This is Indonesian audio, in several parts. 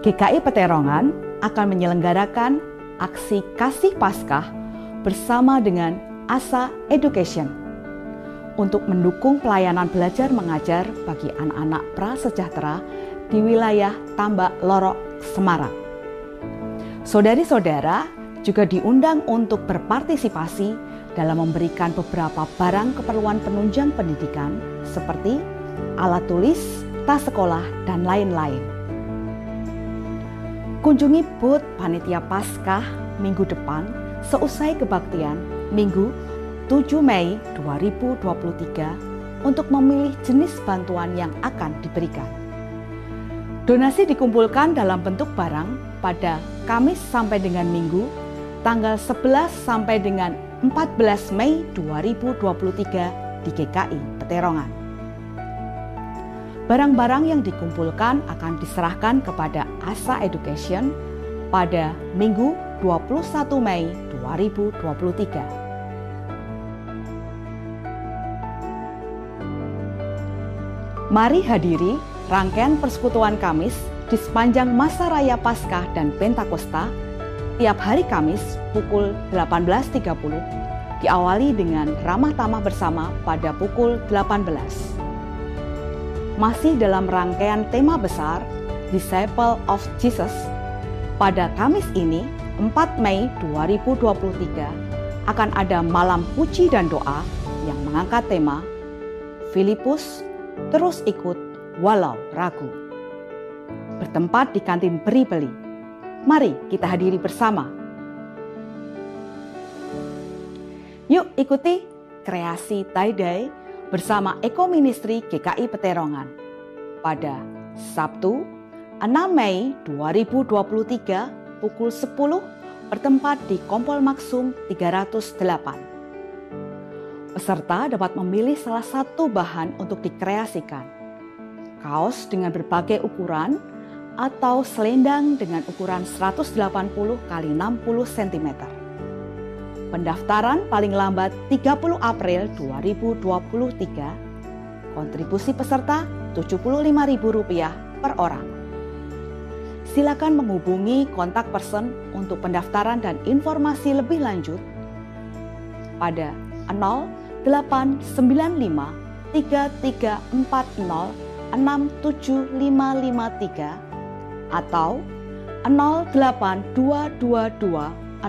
GKI Peterongan akan menyelenggarakan aksi Kasih Paskah bersama dengan ASA Education untuk mendukung pelayanan belajar mengajar bagi anak-anak prasejahtera di wilayah Tambak Lorok, Semarang. Saudari-saudara juga diundang untuk berpartisipasi dalam memberikan beberapa barang keperluan penunjang pendidikan seperti alat tulis, tas sekolah, dan lain-lain. Kunjungi booth Panitia Paskah minggu depan seusai kebaktian Minggu 7 Mei 2023 untuk memilih jenis bantuan yang akan diberikan. Donasi dikumpulkan dalam bentuk barang pada Kamis sampai dengan Minggu tanggal 11 sampai dengan 14 Mei 2023 di GKI Peterongan. Barang-barang yang dikumpulkan akan diserahkan kepada ASA Education pada Minggu 21 Mei 2023. Mari hadiri rangkaian persekutuan Kamis di sepanjang masa raya Paskah dan Pentakosta tiap hari Kamis pukul 18.30, diawali dengan ramah tamah bersama pada pukul 18. Masih dalam rangkaian tema besar Disciple of Jesus, pada Kamis ini 4 Mei 2023 akan ada malam puji dan doa yang mengangkat tema Filipus terus ikut walau ragu. Bertempat di kantin Beri-Beli. Mari kita hadiri bersama. Yuk ikuti kreasi tie-dye bersama Eko Ministry GKI Peterongan pada Sabtu 6 Mei 2023 pukul 10 bertempat di Kompol Maksum 308. Peserta dapat memilih salah satu bahan untuk dikreasikan. Kaos dengan berbagai ukuran atau selendang dengan ukuran 180 x 60 cm. Pendaftaran paling lambat 30 April 2023. Kontribusi peserta Rp75.000 per orang. Silakan menghubungi kontak person untuk pendaftaran dan informasi lebih lanjut pada 0895 3340 67553 atau 08222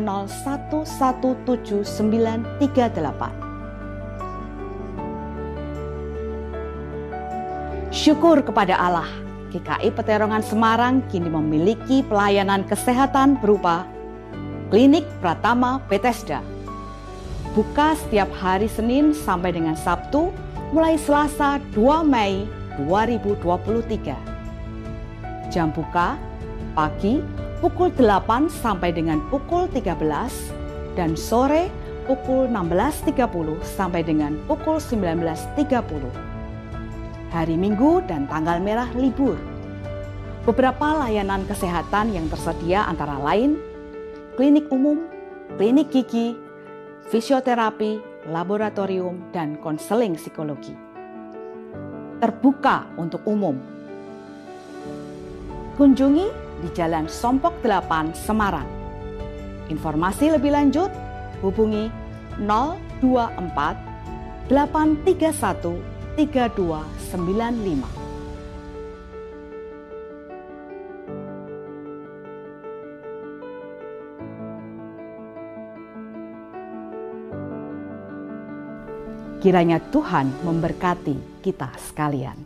011738. Syukur kepada Allah, GKI Peterongan Semarang kini memiliki pelayanan kesehatan berupa Klinik Pratama Bethesda. Buka setiap hari Senin sampai dengan Sabtu mulai Selasa 2 Mei 2023. Jam buka pagi pukul 8 sampai dengan pukul 13 dan sore pukul 16.30 sampai dengan pukul 19.30. Hari Minggu dan tanggal merah libur. Beberapa layanan kesehatan yang tersedia antara lain klinik umum, klinik gigi, fisioterapi, laboratorium, dan konseling psikologi. Terbuka untuk umum. Kunjungi di Jalan Sompok 8, Semarang. Informasi lebih lanjut hubungi 024 831 3295. Kiranya Tuhan memberkati kita sekalian.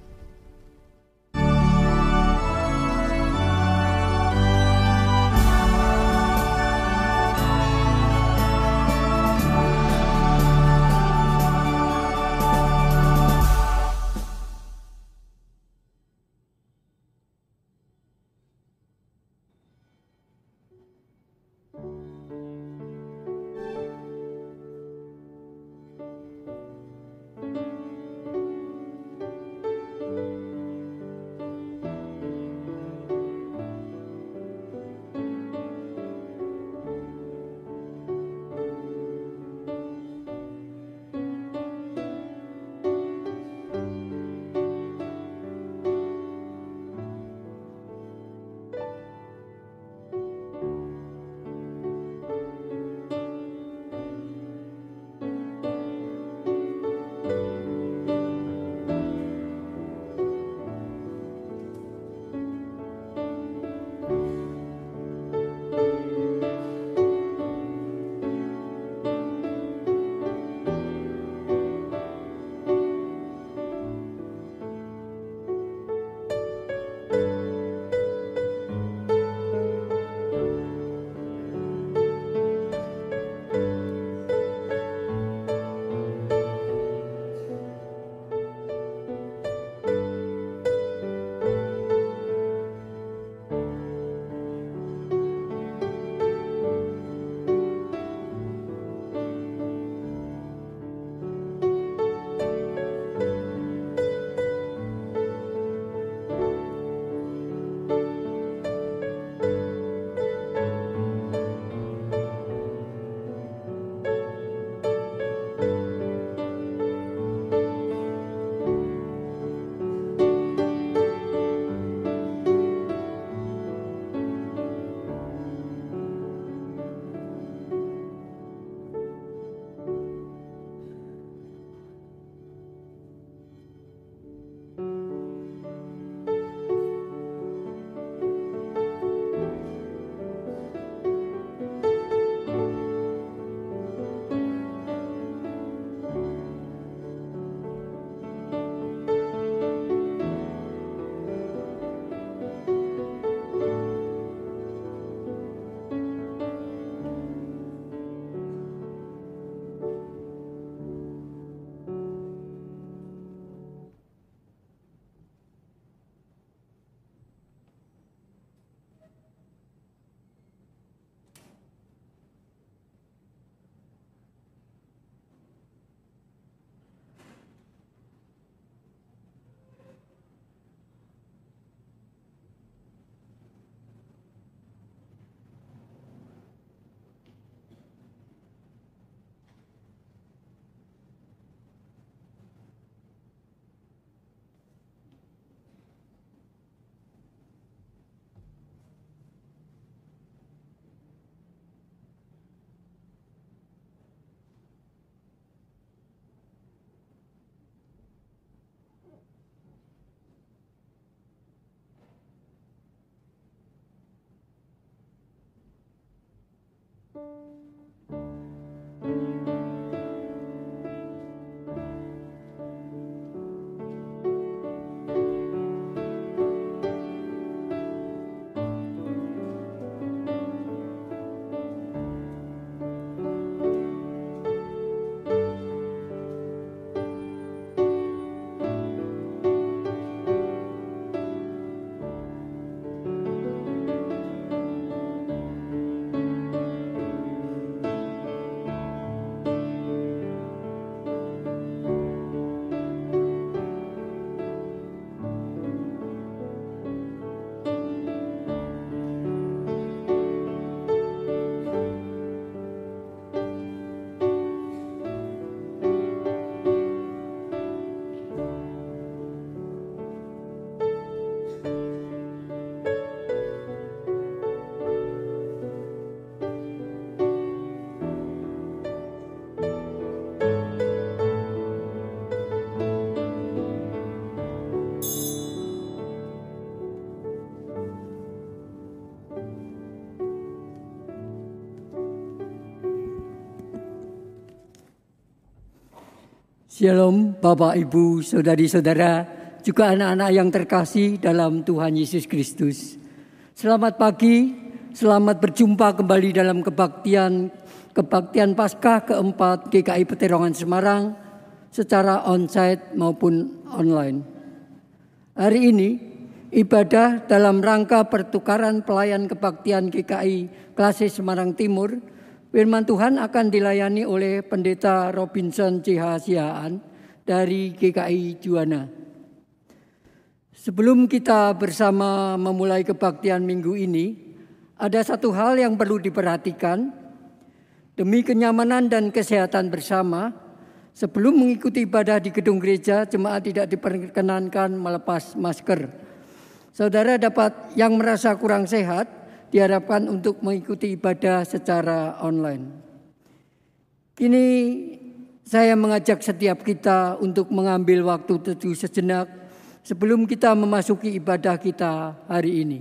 Shalom Bapak, Ibu, Saudari-saudara, juga anak-anak yang terkasih dalam Tuhan Yesus Kristus. Selamat pagi, selamat berjumpa kembali dalam kebaktian Paskah keempat GKI Peterongan Semarang secara onsite maupun online. Hari ini ibadah dalam rangka pertukaran pelayan kebaktian GKI Klase Semarang Timur. Firman Tuhan akan dilayani oleh Pendeta Robinson C.H. Sihaan dari GKI Juwana. Sebelum kita bersama memulai kebaktian minggu ini, ada satu hal yang perlu diperhatikan. Demi kenyamanan dan kesehatan bersama, sebelum mengikuti ibadah di gedung gereja, jemaat tidak diperkenankan melepas masker. Saudara yang merasa kurang sehat, diharapkan untuk mengikuti ibadah secara online. Kini saya mengajak setiap kita untuk mengambil waktu teduh sejenak sebelum kita memasuki ibadah kita hari ini.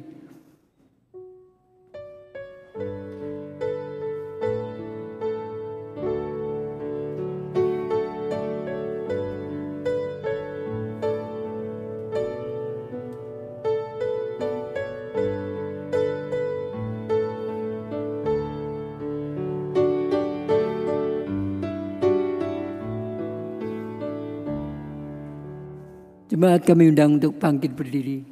Jemaat kami undang untuk bangkit berdiri.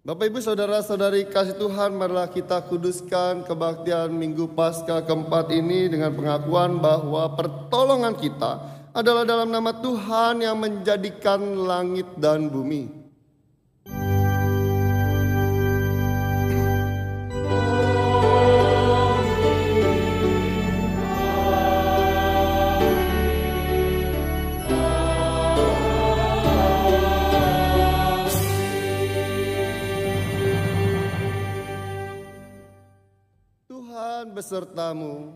Bapak Ibu Saudara-saudari kasih Tuhan, marilah kita kuduskan kebaktian Minggu Paskah keempat ini dengan pengakuan bahwa pertolongan kita adalah dalam nama Tuhan yang menjadikan langit dan bumi. Besertamu.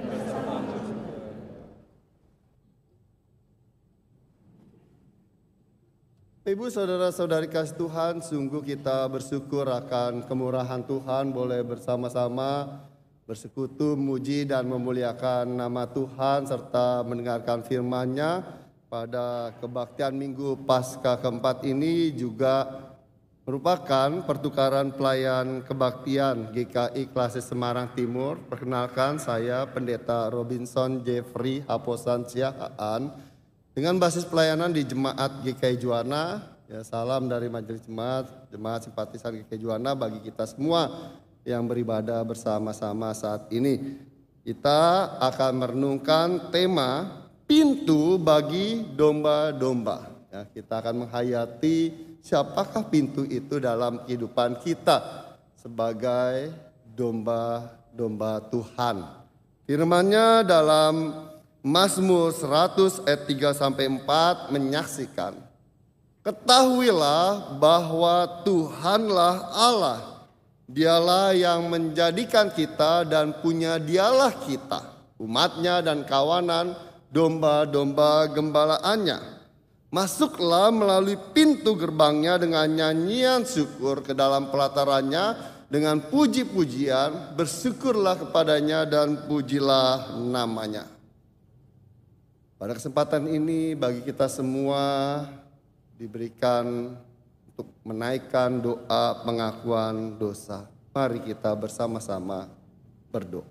Ibu saudara-saudari kasih Tuhan, sungguh kita bersyukur akan kemurahan Tuhan boleh bersama-sama bersekutu, memuji dan memuliakan nama Tuhan serta mendengarkan firman-Nya pada kebaktian Minggu Paskah keempat ini juga merupakan pertukaran pelayan kebaktian GKI Klasis Semarang Timur. Perkenalkan, saya Pendeta Robinson Jeffrey Haposan Siahaan dengan basis pelayanan di Jemaat GKI Juwana. Ya, salam dari Majelis Jemaat Simpatisan GKI Juwana bagi kita semua yang beribadah bersama-sama saat ini. Kita akan merenungkan tema pintu bagi domba-domba. Ya, kita akan menghayati siapakah pintu itu dalam kehidupan kita sebagai domba-domba Tuhan. Firman-Nya dalam Mazmur 100 ayat 3-4 menyaksikan, ketahuilah bahwa Tuhanlah Allah, Dialah yang menjadikan kita dan punya Dialah kita, umatnya dan kawanan domba-domba gembalaannya. Masuklah melalui pintu gerbangnya dengan nyanyian syukur, ke dalam pelatarannya dengan puji-pujian, bersyukurlah kepadanya dan pujilah namanya. Pada kesempatan ini bagi kita semua diberikan untuk menaikkan doa pengakuan dosa. Mari kita bersama-sama berdoa.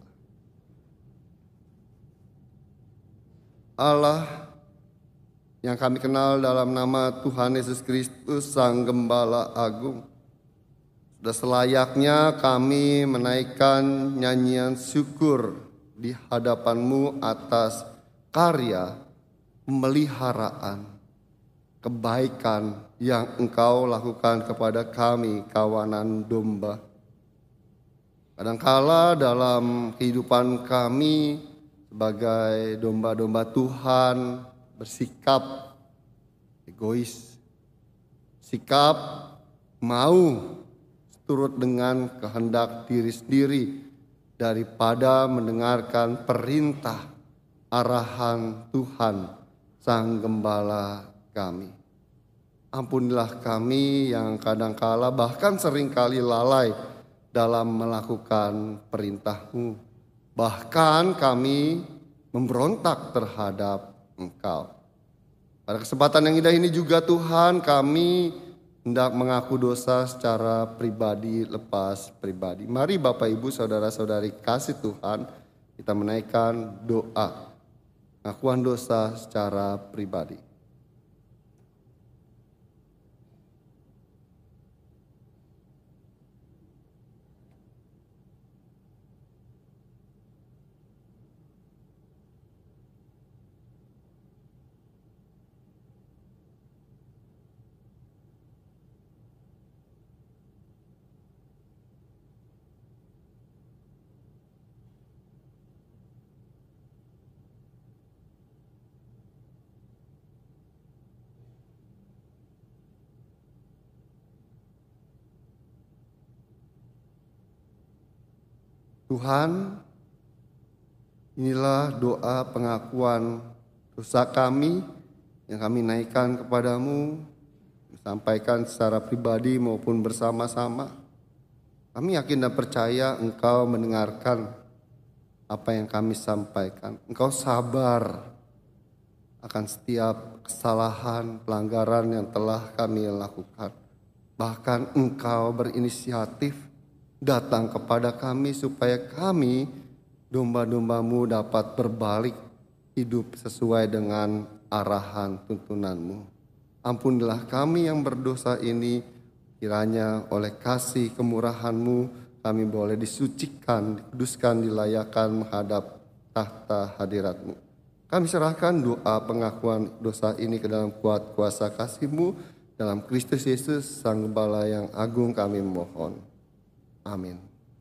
Allah yang kami kenal dalam nama Tuhan Yesus Kristus Sang Gembala Agung, sudah selayaknya kami menaikkan nyanyian syukur di hadapan-Mu atas karya pemeliharaan, kebaikan yang Engkau lakukan kepada kami kawanan domba. Kadangkala dalam kehidupan kami sebagai domba-domba Tuhan bersikap egois, sikap mau turut dengan kehendak diri sendiri daripada mendengarkan perintah arahan Tuhan Sang Gembala kami. Ampunilah kami yang kadangkala bahkan seringkali lalai dalam melakukan perintah-Mu. Bahkan kami memberontak terhadap Engkau. Pada kesempatan yang indah ini juga Tuhan, kami hendak mengaku dosa secara pribadi lepas pribadi. Mari Bapak Ibu Saudara-saudari kasih Tuhan, kita menaikkan doa pengakuan dosa secara pribadi. Tuhan, inilah doa pengakuan dosa kami yang kami naikkan kepadamu, sampaikan secara pribadi maupun bersama-sama. Kami yakin dan percaya Engkau mendengarkan apa yang kami sampaikan. Engkau sabar akan setiap kesalahan, pelanggaran yang telah kami lakukan. Bahkan Engkau berinisiatif datang kepada kami supaya kami domba-domba-Mu dapat berbalik hidup sesuai dengan arahan tuntunan-Mu. Ampunilah kami yang berdosa ini, Kiranya oleh kasih kemurahan-Mu kami boleh disucikan, dikuduskan, dilayakan menghadap tahta hadirat-Mu. Kami serahkan doa pengakuan dosa ini ke dalam kuat kuasa kasih-Mu, dalam Kristus Yesus, Sang Gembala yang agung kami mohon. Amin.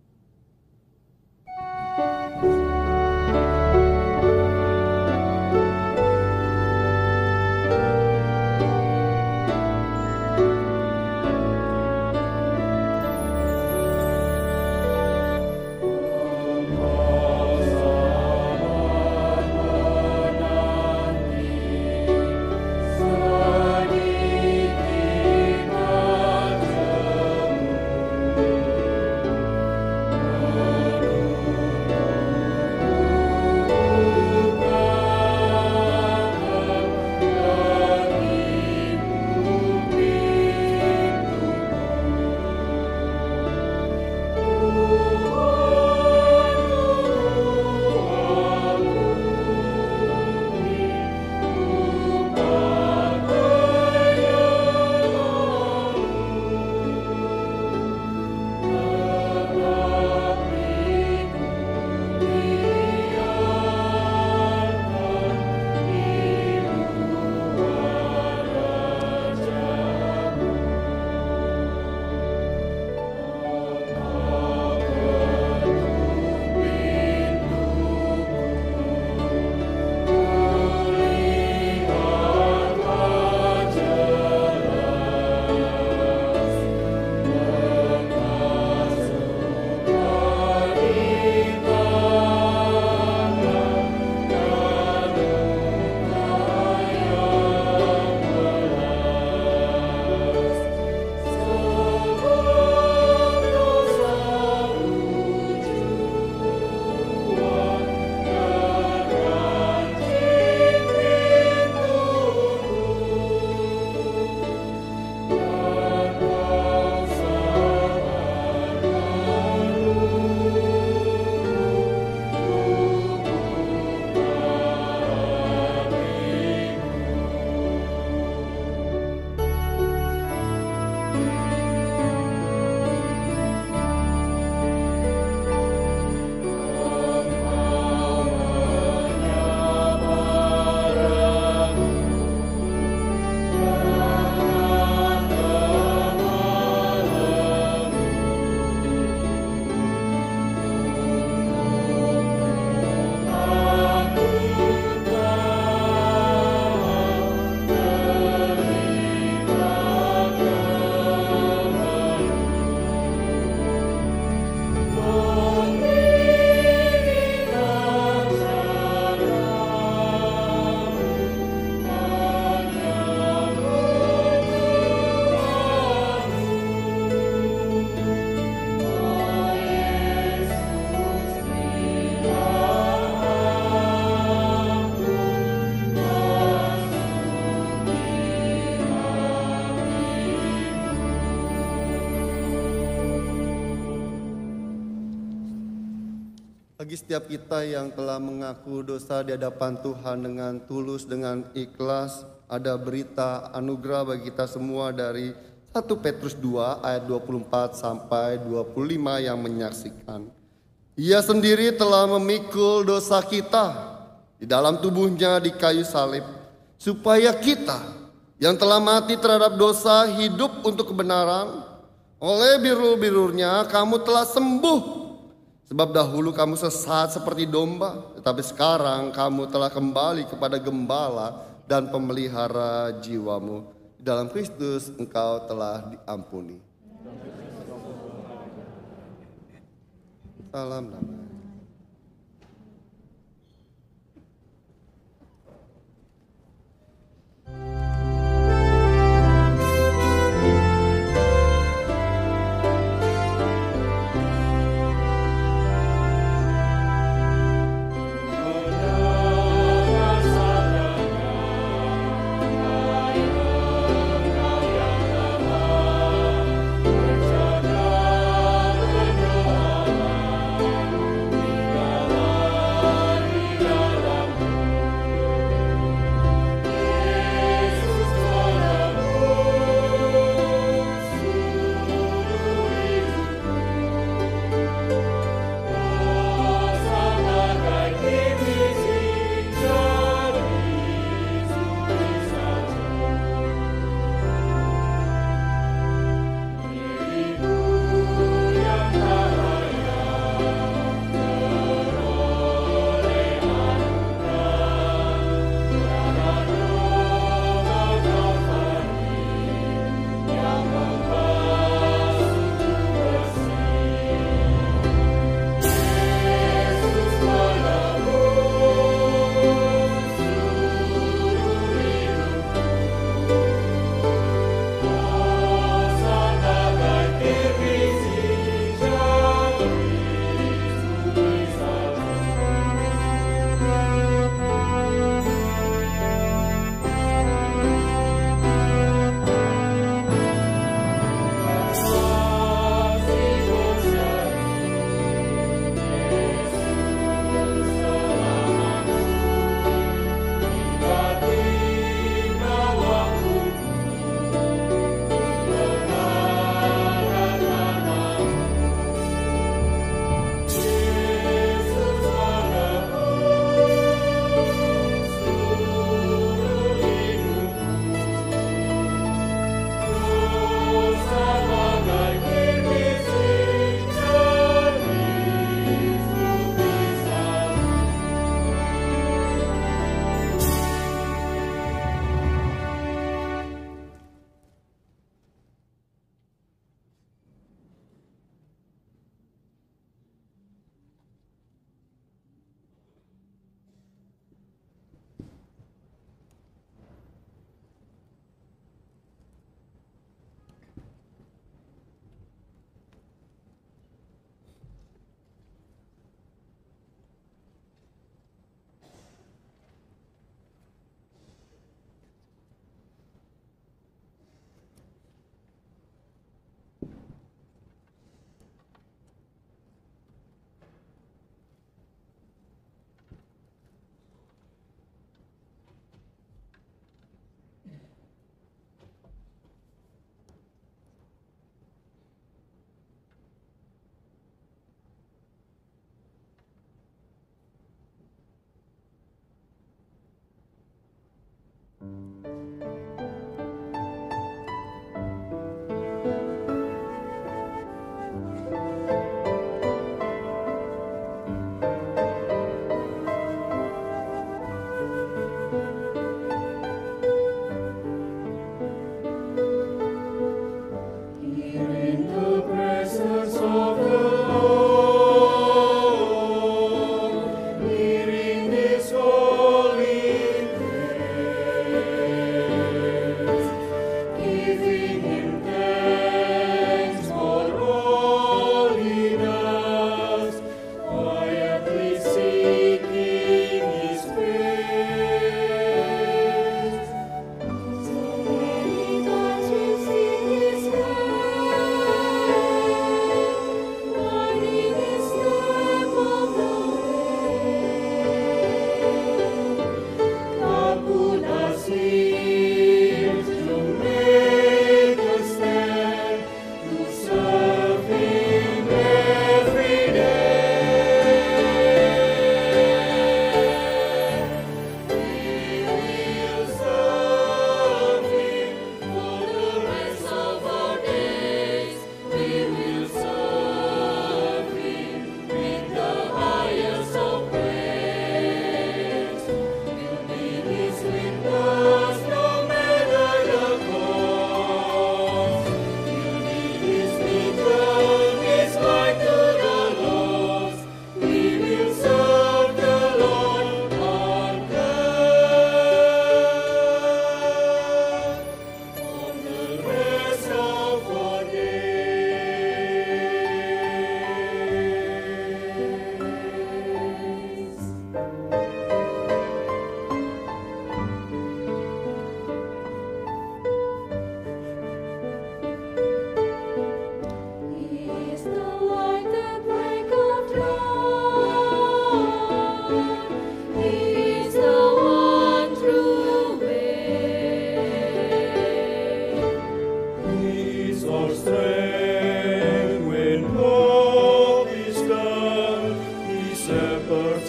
Bagi setiap kita yang telah mengaku dosa di hadapan Tuhan dengan tulus, dengan ikhlas, ada berita anugerah bagi kita semua dari 1 Petrus 2 ayat 24 sampai 25 yang menyaksikan. Ia sendiri telah memikul dosa kita di dalam tubuhnya di kayu salib, supaya kita yang telah mati terhadap dosa hidup untuk kebenaran. Oleh biru-birunya kamu telah sembuh. Sebab dahulu kamu sesat seperti domba, tetapi sekarang kamu telah kembali kepada gembala dan pemelihara jiwamu. Di dalam Kristus engkau telah diampuni. Salam damai.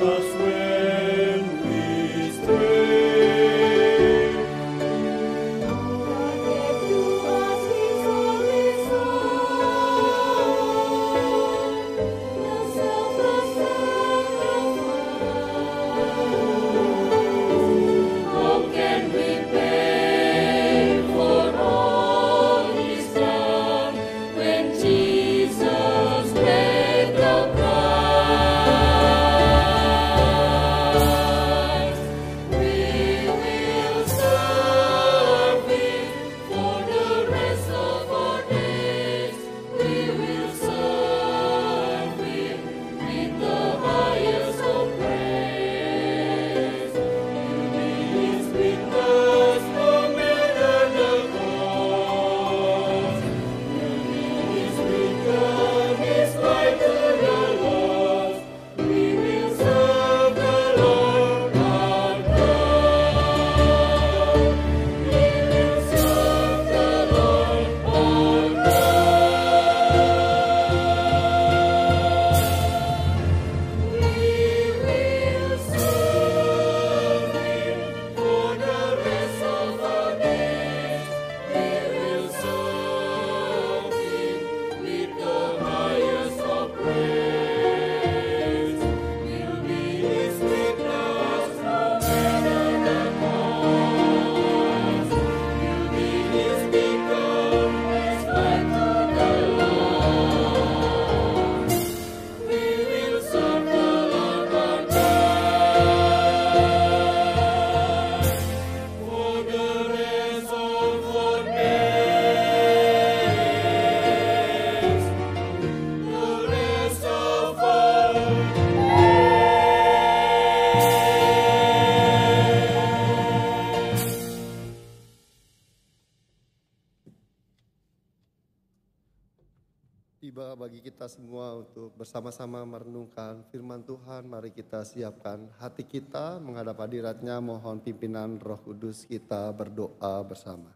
Tiba bagi kita semua untuk bersama-sama merenungkan firman Tuhan. Mari kita siapkan hati kita menghadap hadirat-Nya, mohon pimpinan Roh Kudus, kita berdoa bersama.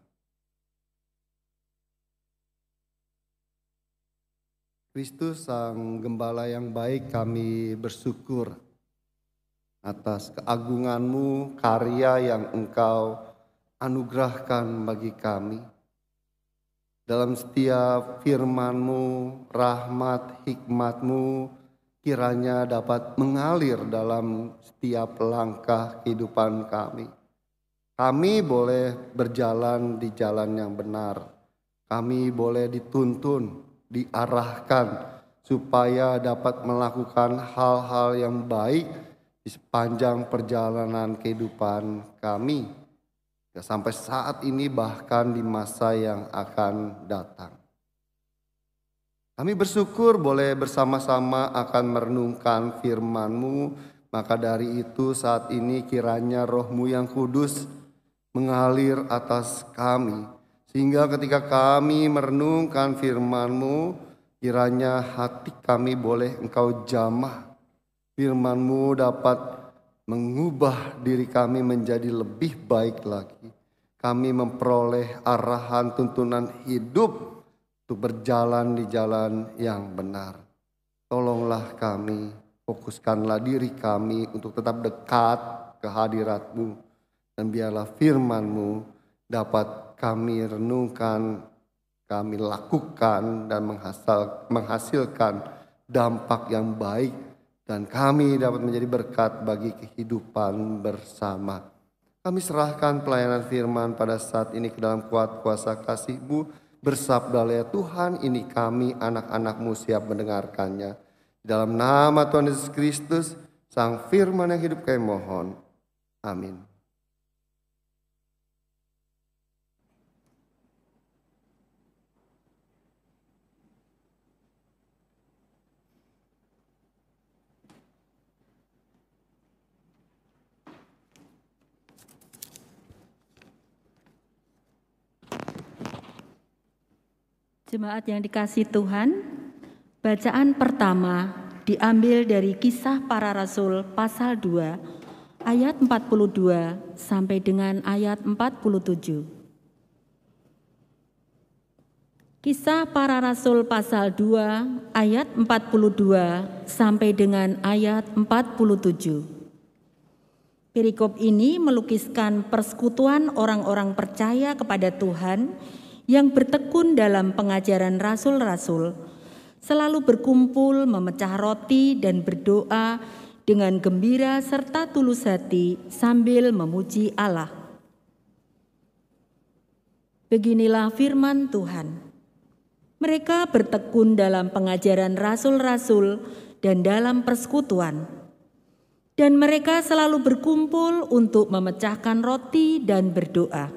Kristus Sang Gembala yang baik, kami bersyukur atas keagungan-Mu, karya yang Engkau anugerahkan bagi kami. Dalam setiap firman-Mu, rahmat, hikmat-Mu kiranya dapat mengalir dalam setiap langkah kehidupan kami. Kami boleh berjalan di jalan yang benar. Kami boleh dituntun, diarahkan supaya dapat melakukan hal-hal yang baik di sepanjang perjalanan kehidupan kami. Sampai saat ini bahkan di masa yang akan datang. Kami bersyukur boleh bersama-sama akan merenungkan firman-Mu. Maka dari itu saat ini kiranya Roh-Mu yang kudus mengalir atas kami. Sehingga ketika kami merenungkan firman-Mu, kiranya hati kami boleh Engkau jamah. Firman-Mu dapat mengubah diri kami menjadi lebih baik lagi. Kami memperoleh arahan tuntunan hidup untuk berjalan di jalan yang benar. Tolonglah kami, fokuskanlah diri kami untuk tetap dekat ke hadirat-Mu. Dan biarlah firman-Mu dapat kami renungkan, kami lakukan dan menghasilkan dampak yang baik. Dan kami dapat menjadi berkat bagi kehidupan bersama. Kami serahkan pelayanan firman pada saat ini ke dalam kuat kuasa kasih-Mu. Bersabdalah ya Tuhan, ini kami anak-anak-Mu siap mendengarkannya. Dalam nama Tuhan Yesus Kristus, Sang Firman yang hidup kami mohon. Amin. Jemaat yang dikasihi Tuhan, bacaan pertama diambil dari Kisah Para Rasul pasal 2 ayat 42 sampai dengan ayat 47. Kisah Para Rasul pasal 2 ayat 42 sampai dengan ayat 47. Perikop ini melukiskan persekutuan orang-orang percaya kepada Tuhan yang bertekun dalam pengajaran rasul-rasul, selalu berkumpul, memecah roti dan berdoa dengan gembira serta tulus hati sambil memuji Allah. Beginilah firman Tuhan. Mereka bertekun dalam pengajaran rasul-rasul dan dalam persekutuan. Dan mereka selalu berkumpul untuk memecahkan roti dan berdoa.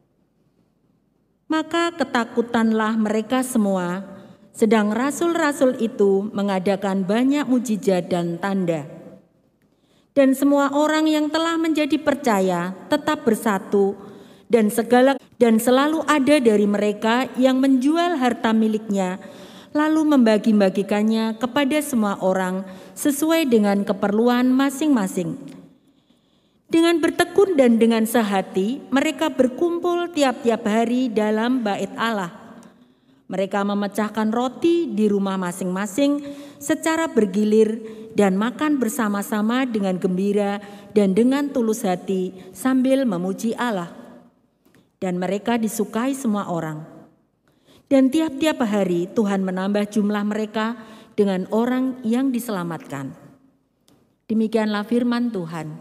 Maka ketakutanlah mereka semua, sedang rasul-rasul itu mengadakan banyak mujizat dan tanda. Dan semua orang yang telah menjadi percaya tetap bersatu, dan selalu ada dari mereka yang menjual harta miliknya, lalu membagi-bagikannya kepada semua orang sesuai dengan keperluan masing-masing. Dengan bertekun dan dengan sehati, mereka berkumpul tiap-tiap hari dalam bait Allah. Mereka memecahkan roti di rumah masing-masing secara bergilir dan makan bersama-sama dengan gembira dan dengan tulus hati sambil memuji Allah. Dan mereka disukai semua orang. Dan tiap-tiap hari Tuhan menambah jumlah mereka dengan orang yang diselamatkan. Demikianlah firman Tuhan.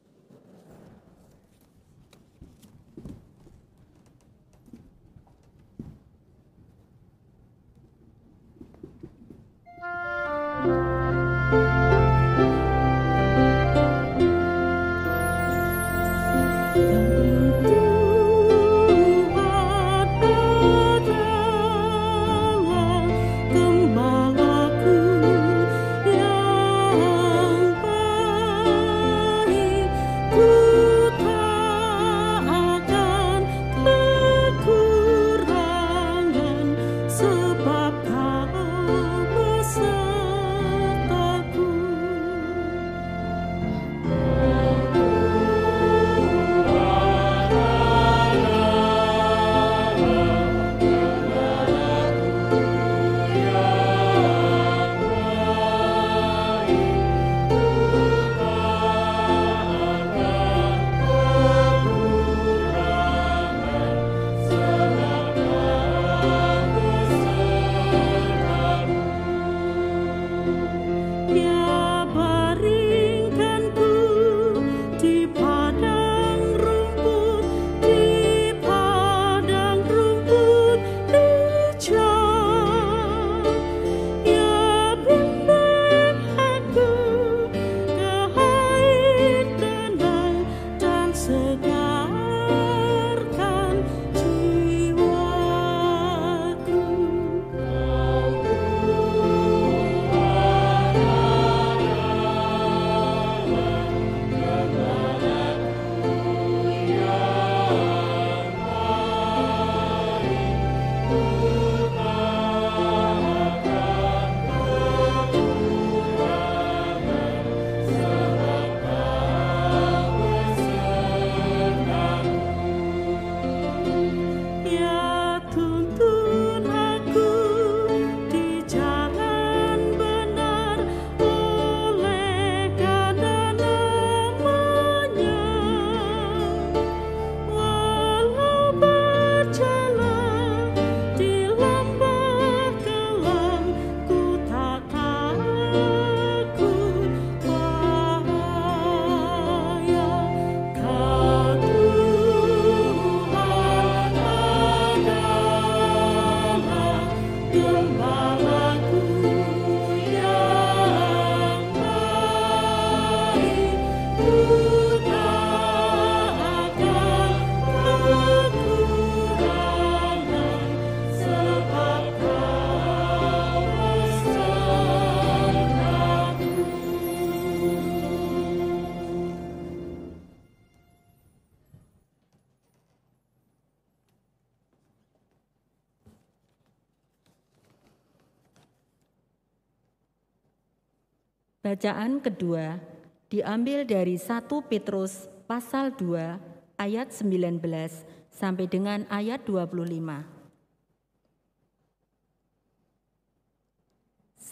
Bacaan kedua diambil dari 1 Petrus pasal 2 ayat 19 sampai dengan ayat 25.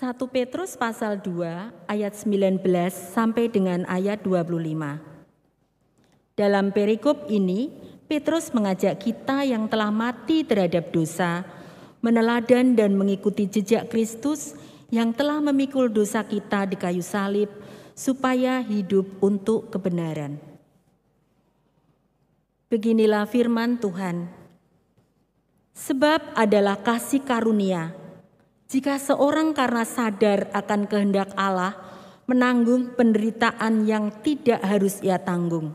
1 Petrus pasal 2 ayat 19 sampai dengan ayat 25. Dalam perikop ini, Petrus mengajak kita yang telah mati terhadap dosa, meneladan dan mengikuti jejak Kristus yang telah memikul dosa kita di kayu salib, supaya hidup untuk kebenaran. Beginilah firman Tuhan. Sebab adalah kasih karunia, jika seorang karena sadar akan kehendak Allah menanggung penderitaan yang tidak harus ia tanggung.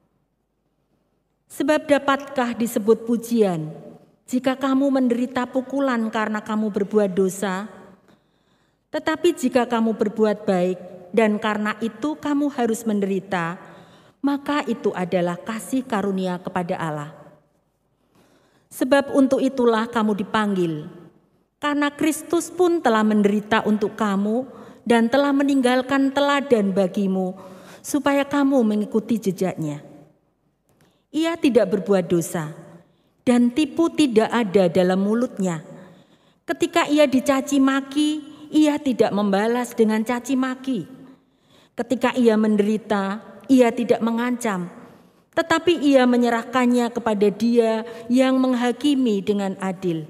Sebab dapatkah disebut pujian jika kamu menderita pukulan karena kamu berbuat dosa? Tetapi jika kamu berbuat baik dan karena itu kamu harus menderita, maka itu adalah kasih karunia kepada Allah. Sebab untuk itulah kamu dipanggil, karena Kristus pun telah menderita untuk kamu dan telah meninggalkan teladan bagimu, supaya kamu mengikuti jejaknya. Ia tidak berbuat dosa, dan tipu tidak ada dalam mulutnya. Ketika ia dicaci maki, ia tidak membalas dengan caci maki. Ketika ia menderita, ia tidak mengancam, tetapi ia menyerahkannya kepada Dia yang menghakimi dengan adil.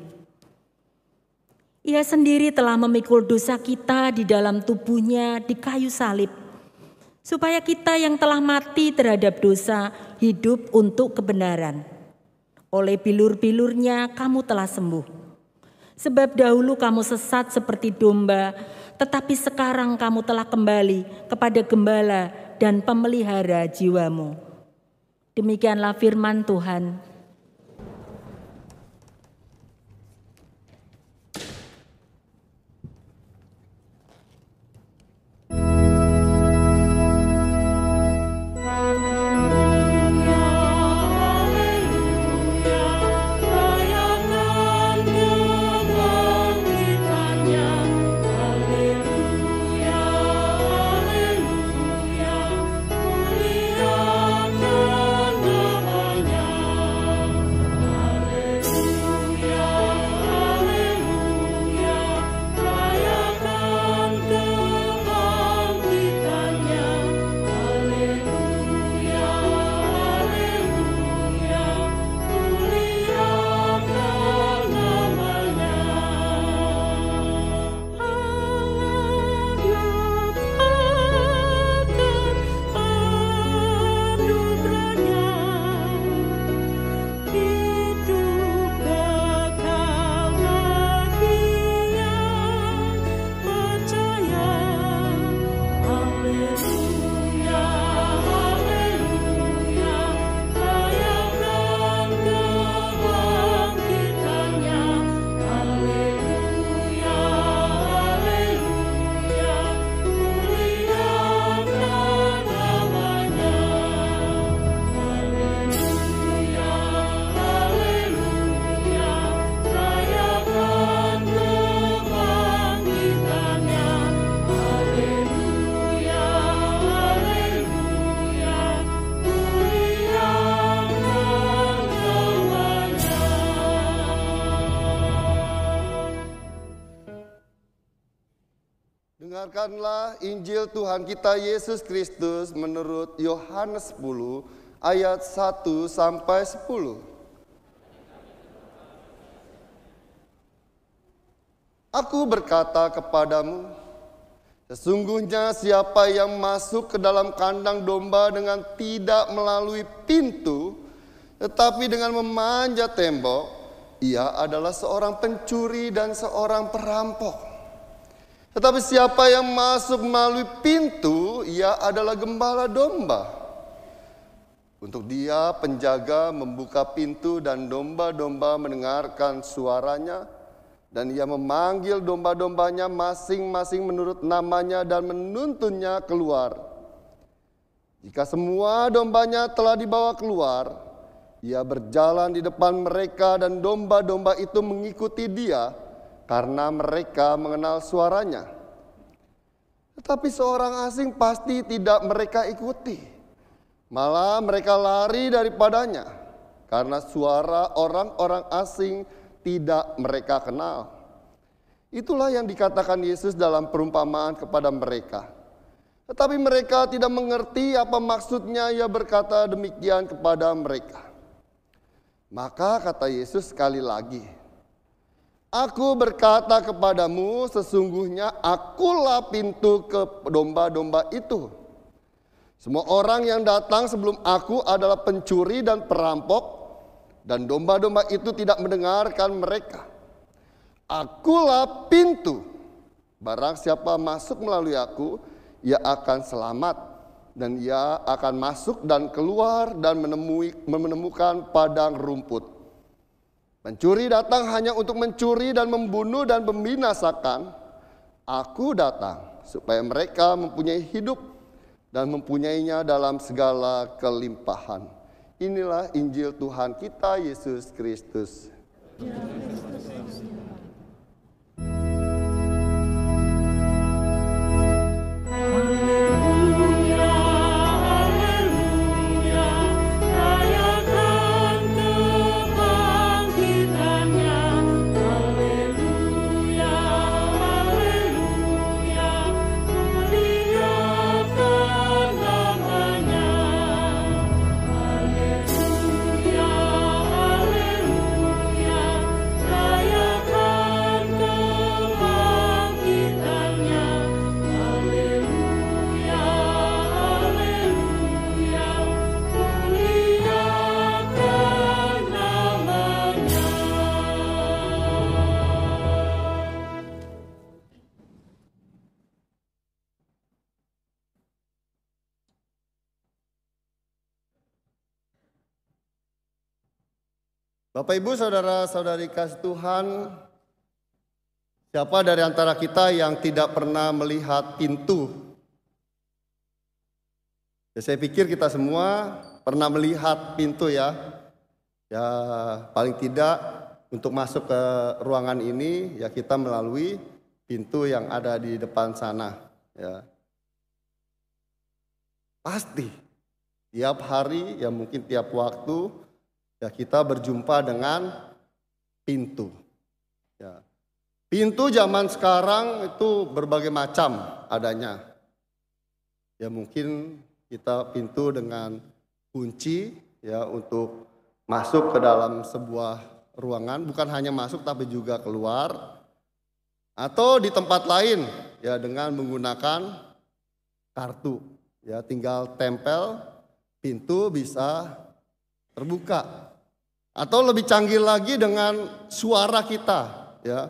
Ia sendiri telah memikul dosa kita di dalam tubuhnya di kayu salib, supaya kita yang telah mati terhadap dosa hidup untuk kebenaran. Oleh bilur-bilurnya kamu telah sembuh. Sebab dahulu kamu sesat seperti domba, tetapi sekarang kamu telah kembali kepada gembala dan pemelihara jiwamu. Demikianlah firman Tuhan. Dengarkanlah Injil Tuhan kita Yesus Kristus menurut Yohanes 10 ayat 1 sampai 10. Aku berkata kepadamu, sesungguhnya siapa yang masuk ke dalam kandang domba dengan tidak melalui pintu, tetapi dengan memanjat tembok, ia adalah seorang pencuri dan seorang perampok. Tetapi siapa yang masuk melalui pintu, ia adalah gembala domba. Untuk dia penjaga membuka pintu dan domba-domba mendengarkan suaranya, dan ia memanggil domba-dombanya masing-masing menurut namanya dan menuntunnya keluar. Jika semua dombanya telah dibawa keluar, ia berjalan di depan mereka dan domba-domba itu mengikuti dia, karena mereka mengenal suaranya. Tetapi seorang asing pasti tidak mereka ikuti. Malah mereka lari daripadanya, karena suara orang-orang asing tidak mereka kenal. Itulah yang dikatakan Yesus dalam perumpamaan kepada mereka. Tetapi mereka tidak mengerti apa maksudnya Ia berkata demikian kepada mereka. Maka kata Yesus sekali lagi, Aku berkata kepadamu, sesungguhnya akulah pintu ke domba-domba itu. Semua orang yang datang sebelum aku adalah pencuri dan perampok, dan domba-domba itu tidak mendengarkan mereka. Akulah pintu. Barang siapa masuk melalui aku, ia akan selamat, dan ia akan masuk dan keluar dan menemukan padang rumput. Pencuri datang hanya untuk mencuri dan membunuh dan membinasakan. Aku datang supaya mereka mempunyai hidup dan mempunyainya dalam segala kelimpahan. Inilah Injil Tuhan kita Yesus Kristus. Bapak Ibu saudara-saudari kasih Tuhan, siapa dari antara kita yang tidak pernah melihat pintu? Ya, saya pikir kita semua pernah melihat pintu ya. Ya paling tidak untuk masuk ke ruangan ini ya kita melalui pintu yang ada di depan sana. Ya. Pasti tiap hari ya mungkin tiap waktu ya kita berjumpa dengan pintu. Ya. Pintu zaman sekarang itu berbagai macam adanya. Ya mungkin kita pintu dengan kunci ya untuk masuk ke dalam sebuah ruangan, bukan hanya masuk tapi juga keluar. Atau di tempat lain ya dengan menggunakan kartu. Ya tinggal tempel, pintu bisa terbuka. Atau lebih canggih lagi dengan suara kita, ya.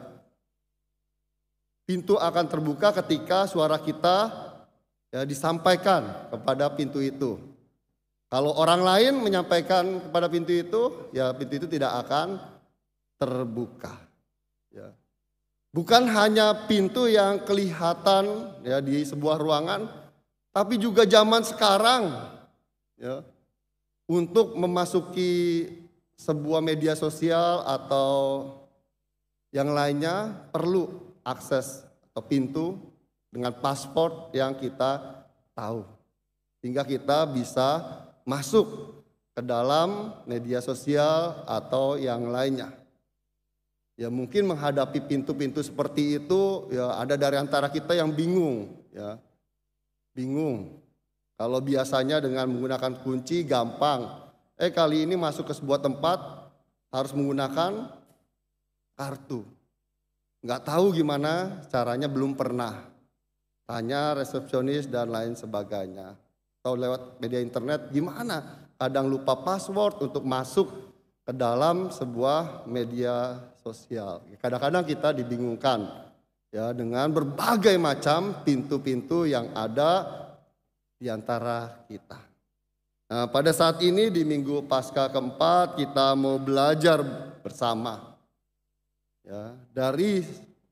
Pintu akan terbuka ketika suara kita ya disampaikan kepada pintu itu. Kalau orang lain menyampaikan kepada pintu itu, ya pintu itu tidak akan terbuka. Ya. Bukan hanya pintu yang kelihatan ya di sebuah ruangan, tapi juga zaman sekarang, ya, untuk memasuki sebuah media sosial atau yang lainnya perlu akses atau pintu dengan paspor yang kita tahu. Sehingga kita bisa masuk ke dalam media sosial atau yang lainnya. Ya mungkin menghadapi pintu-pintu seperti itu ya ada dari antara kita yang bingung ya. Bingung. Kalau biasanya dengan menggunakan kunci gampang. Kali ini masuk ke sebuah tempat harus menggunakan kartu. Nggak tahu gimana caranya, belum pernah. Tanya resepsionis dan lain sebagainya. Atau lewat media internet gimana? Kadang lupa password untuk masuk ke dalam sebuah media sosial. Kadang-kadang kita dibingungkan ya dengan berbagai macam pintu-pintu yang ada di antara kita. Nah, pada saat ini di Minggu Paskah keempat kita mau belajar bersama ya, dari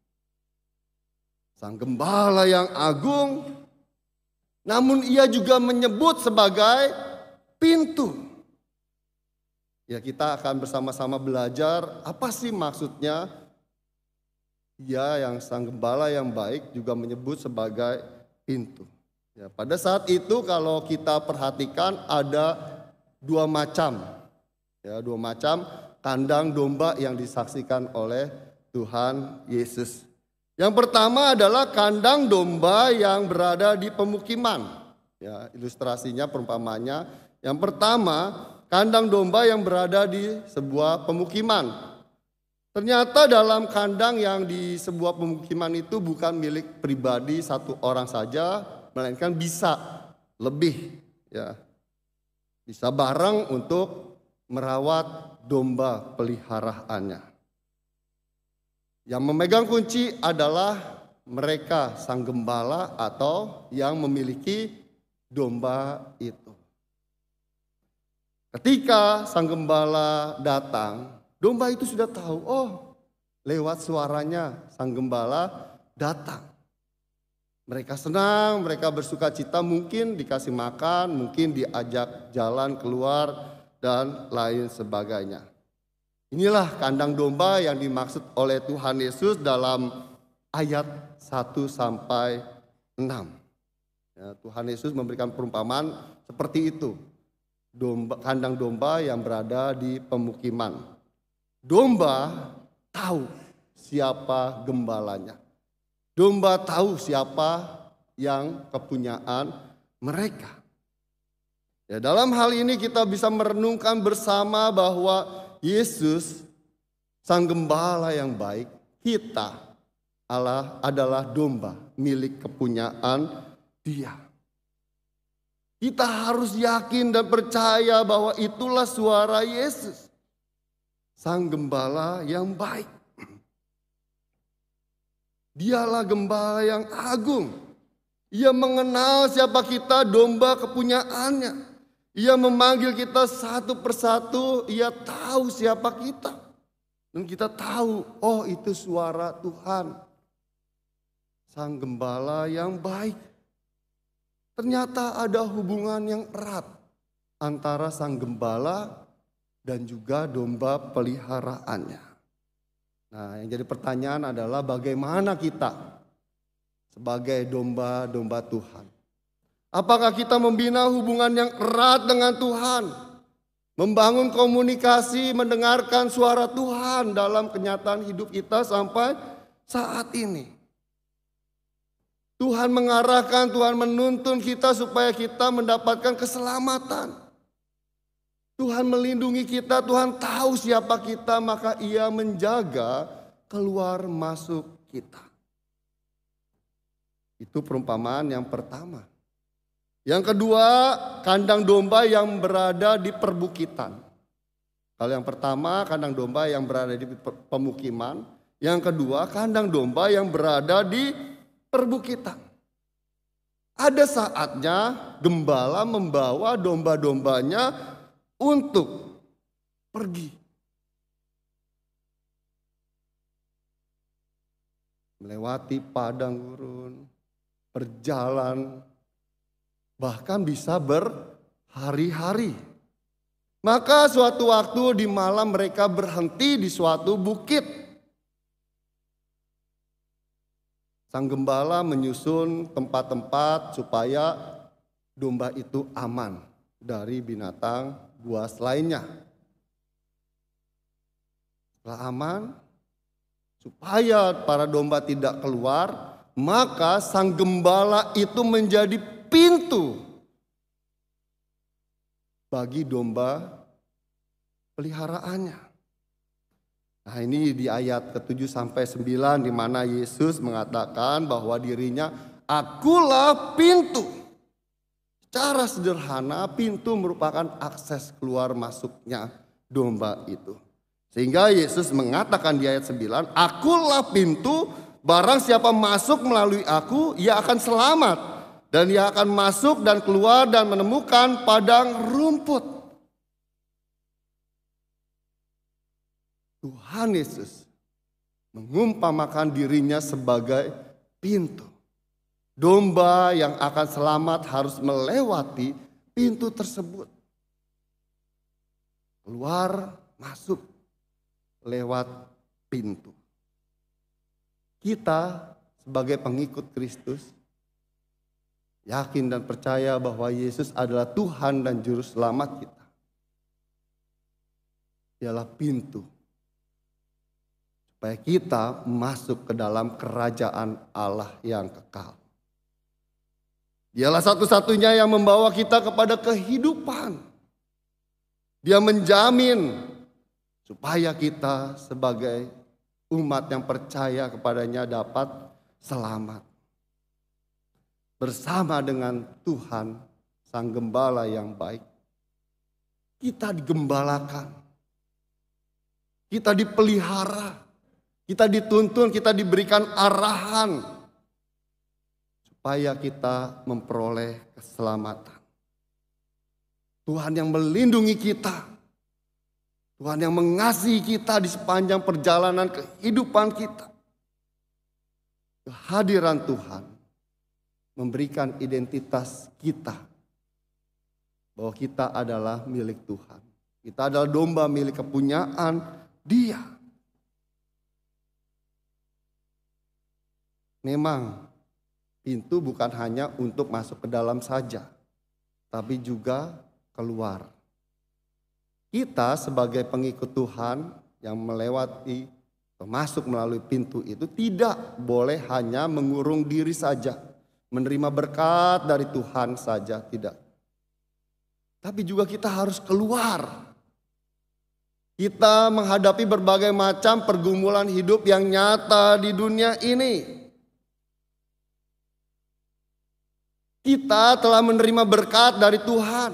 Sang Gembala yang agung, namun ia juga menyebut sebagai pintu. Ya kita akan bersama-sama belajar apa sih maksudnya ia yang Sang Gembala yang baik juga menyebut sebagai pintu. Ya, pada saat itu kalau kita perhatikan ada dua macam kandang domba yang disaksikan oleh Tuhan Yesus. Yang pertama adalah kandang domba yang berada di pemukiman. Ya, ilustrasinya, perumpamannya. Yang pertama, kandang domba yang berada di sebuah pemukiman. Ternyata dalam kandang yang di sebuah pemukiman itu bukan milik pribadi satu orang saja, melainkan bisa lebih, ya. Bisa bareng untuk merawat domba peliharaannya. Yang memegang kunci adalah mereka, sang gembala atau yang memiliki domba itu. Ketika sang gembala datang, domba itu sudah tahu, oh lewat suaranya sang gembala datang. Mereka senang, mereka bersuka cita, mungkin dikasih makan, mungkin diajak jalan keluar dan lain sebagainya. Inilah kandang domba yang dimaksud oleh Tuhan Yesus dalam ayat 1-6. Ya, Tuhan Yesus memberikan perumpamaan seperti itu. Kandang domba yang berada di pemukiman. Domba tahu siapa gembalanya. Domba tahu siapa yang kepunyaan mereka. Ya, dalam hal ini kita bisa merenungkan bersama bahwa Yesus, sang gembala yang baik, kita adalah domba milik kepunyaan Dia. Kita harus yakin dan percaya bahwa itulah suara Yesus, sang gembala yang baik. Dialah gembala yang agung. Ia mengenal siapa kita, domba kepunyaannya. Ia memanggil kita satu persatu, ia tahu siapa kita. Dan kita tahu, oh itu suara Tuhan, sang gembala yang baik. Ternyata ada hubungan yang erat antara sang gembala dan juga domba peliharaannya. Nah, yang jadi pertanyaan adalah bagaimana kita sebagai domba-domba Tuhan? Apakah kita membina hubungan yang erat dengan Tuhan? Membangun komunikasi, mendengarkan suara Tuhan dalam kenyataan hidup kita sampai saat ini. Tuhan mengarahkan, Tuhan menuntun kita supaya kita mendapatkan keselamatan. Tuhan melindungi kita, Tuhan tahu siapa kita, maka Ia menjaga keluar masuk kita. Itu perumpamaan yang pertama. Yang kedua, kandang domba yang berada di perbukitan. Kalau yang pertama, kandang domba yang berada di pemukiman. Yang kedua, kandang domba yang berada di perbukitan. Ada saatnya gembala membawa domba-dombanya untuk pergi. Melewati padang gurun, berjalan, bahkan bisa berhari-hari. Maka suatu waktu di malam mereka berhenti di suatu bukit. Sang gembala menyusun tempat-tempat supaya domba itu aman dari binatang buas lainnya. Setelah aman, supaya para domba tidak keluar, maka sang gembala itu menjadi pintu bagi domba peliharaannya. Nah, ini di ayat ke-7-9 di mana Yesus mengatakan bahwa dirinya, akulah pintu. Secara sederhana, pintu merupakan akses keluar masuknya domba itu. Sehingga Yesus mengatakan di ayat 9, akulah pintu, barang siapa masuk melalui aku, ia akan selamat. Dan ia akan masuk dan keluar dan menemukan padang rumput. Tuhan Yesus mengumpamakan dirinya sebagai pintu. Domba yang akan selamat harus melewati pintu tersebut. Keluar, masuk lewat pintu. Kita sebagai pengikut Kristus yakin dan percaya bahwa Yesus adalah Tuhan dan Juru Selamat kita. Dialah pintu supaya kita masuk ke dalam kerajaan Allah yang kekal. Dialah satu-satunya yang membawa kita kepada kehidupan. Dia menjamin supaya kita sebagai umat yang percaya kepadanya dapat selamat. Bersama dengan Tuhan, Sang Gembala yang baik. Kita digembalakan. Kita dipelihara. Kita dituntun, kita diberikan arahan. Supaya kita memperoleh keselamatan. Tuhan yang melindungi kita. Tuhan yang mengasihi kita di sepanjang perjalanan kehidupan kita. Kehadiran Tuhan memberikan identitas kita. Bahwa kita adalah milik Tuhan. Kita adalah domba milik kepunyaan Dia. Memang pintu bukan hanya untuk masuk ke dalam saja, tapi juga keluar. Kita sebagai pengikut Tuhan yang melewati atau masuk melalui pintu itu tidak boleh hanya mengurung diri saja, menerima berkat dari Tuhan saja, tidak. Tapi juga kita harus keluar. Kita menghadapi berbagai macam pergumulan hidup yang nyata di dunia ini. Kita telah menerima berkat dari Tuhan.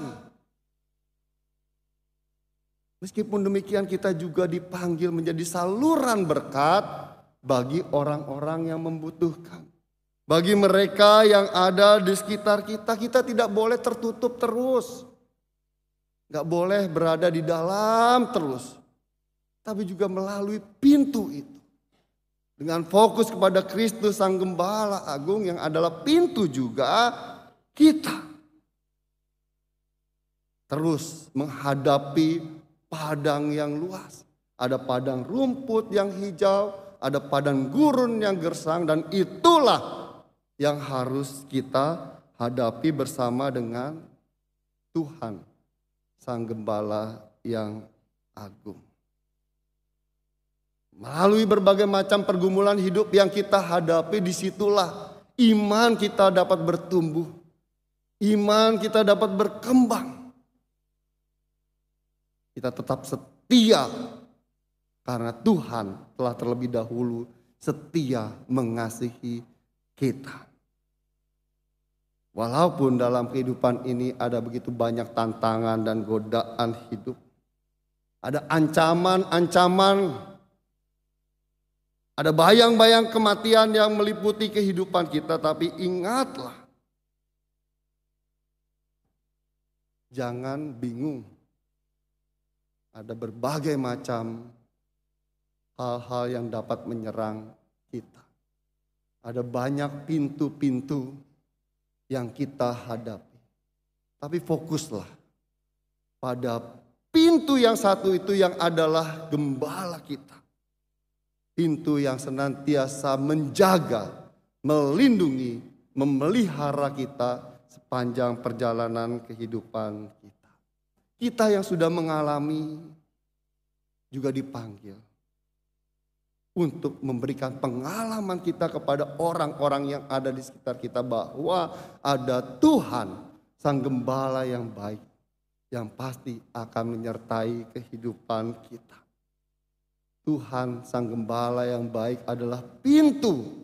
Meskipun demikian kita juga dipanggil menjadi saluran berkat bagi orang-orang yang membutuhkan. Bagi mereka yang ada di sekitar kita, kita tidak boleh tertutup terus. Gak boleh berada di dalam terus. Tapi juga melalui pintu itu. Dengan fokus kepada Kristus Sang Gembala Agung yang adalah pintu juga. Kita terus menghadapi padang yang luas. Ada padang rumput yang hijau, ada padang gurun yang gersang, dan itulah yang harus kita hadapi bersama dengan Tuhan, Sang Gembala yang agung. Melalui berbagai macam pergumulan hidup yang kita hadapi, disitulah iman kita dapat bertumbuh. Iman kita dapat berkembang. Kita tetap setia karena Tuhan telah terlebih dahulu setia mengasihi kita. Walaupun dalam kehidupan ini ada begitu banyak tantangan dan godaan hidup. Ada ancaman-ancaman. Ada bayang-bayang kematian yang meliputi kehidupan kita, tapi ingatlah. Jangan bingung. Ada berbagai macam hal-hal yang dapat menyerang kita. Ada banyak pintu-pintu yang kita hadapi. Tapi fokuslah pada pintu yang satu itu yang adalah Gembala kita. Pintu yang senantiasa menjaga, melindungi, memelihara kita sepanjang perjalanan kehidupan kita. Kita yang sudah mengalami juga dipanggil untuk memberikan pengalaman kita kepada orang-orang yang ada di sekitar kita bahwa ada Tuhan, Sang Gembala yang baik, yang pasti akan menyertai kehidupan kita. Tuhan, Sang Gembala yang baik adalah pintu.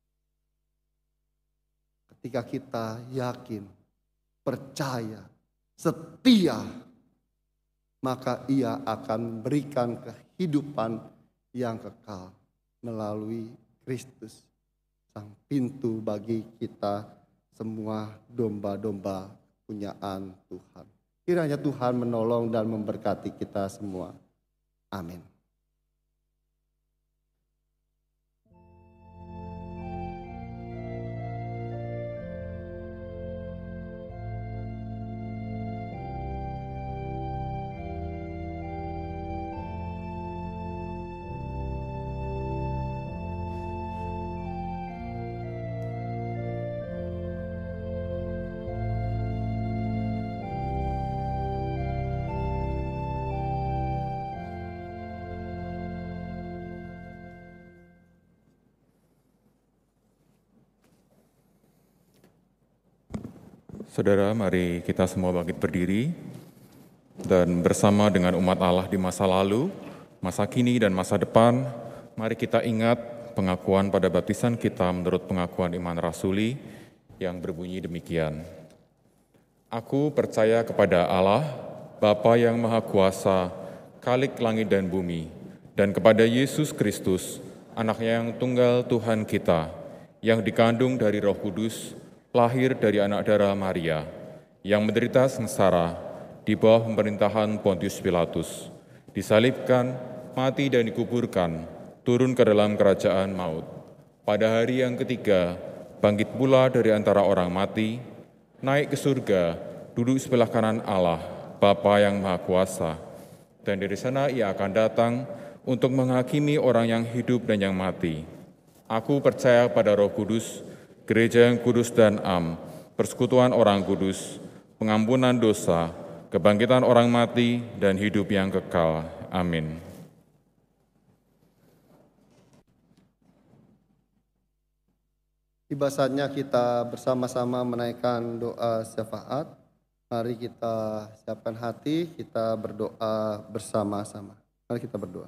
Ketika kita yakin, percaya, setia, maka Ia akan memberikan kehidupan yang kekal melalui Kristus, Sang pintu bagi kita semua domba-domba punyaan Tuhan. Kiranya Tuhan menolong dan memberkati kita semua. Amin. Saudara, mari kita semua bangkit berdiri dan bersama dengan umat Allah di masa lalu, masa kini, dan masa depan, mari kita ingat pengakuan pada baptisan kita menurut pengakuan iman rasuli yang berbunyi demikian. Aku percaya kepada Allah, Bapa yang Maha Kuasa, Khalik langit dan bumi, dan kepada Yesus Kristus, Anaknya yang tunggal Tuhan kita, yang dikandung dari Roh Kudus, lahir dari anak darah Maria, yang menderita sengsara di bawah pemerintahan Pontius Pilatus, disalibkan, mati dan dikuburkan, turun ke dalam kerajaan maut. Pada hari yang ketiga, bangkit pula dari antara orang mati, naik ke surga, duduk sebelah kanan Allah, Bapa yang Maha Kuasa, dan dari sana Ia akan datang untuk menghakimi orang yang hidup dan yang mati. Aku percaya pada Roh Kudus, Gereja yang kudus dan am, persekutuan orang kudus, pengampunan dosa, kebangkitan orang mati, dan hidup yang kekal. Amin. Tiba saatnya kita bersama-sama menaikkan doa syafaat. Mari kita siapkan hati, kita berdoa bersama-sama. Mari kita berdoa.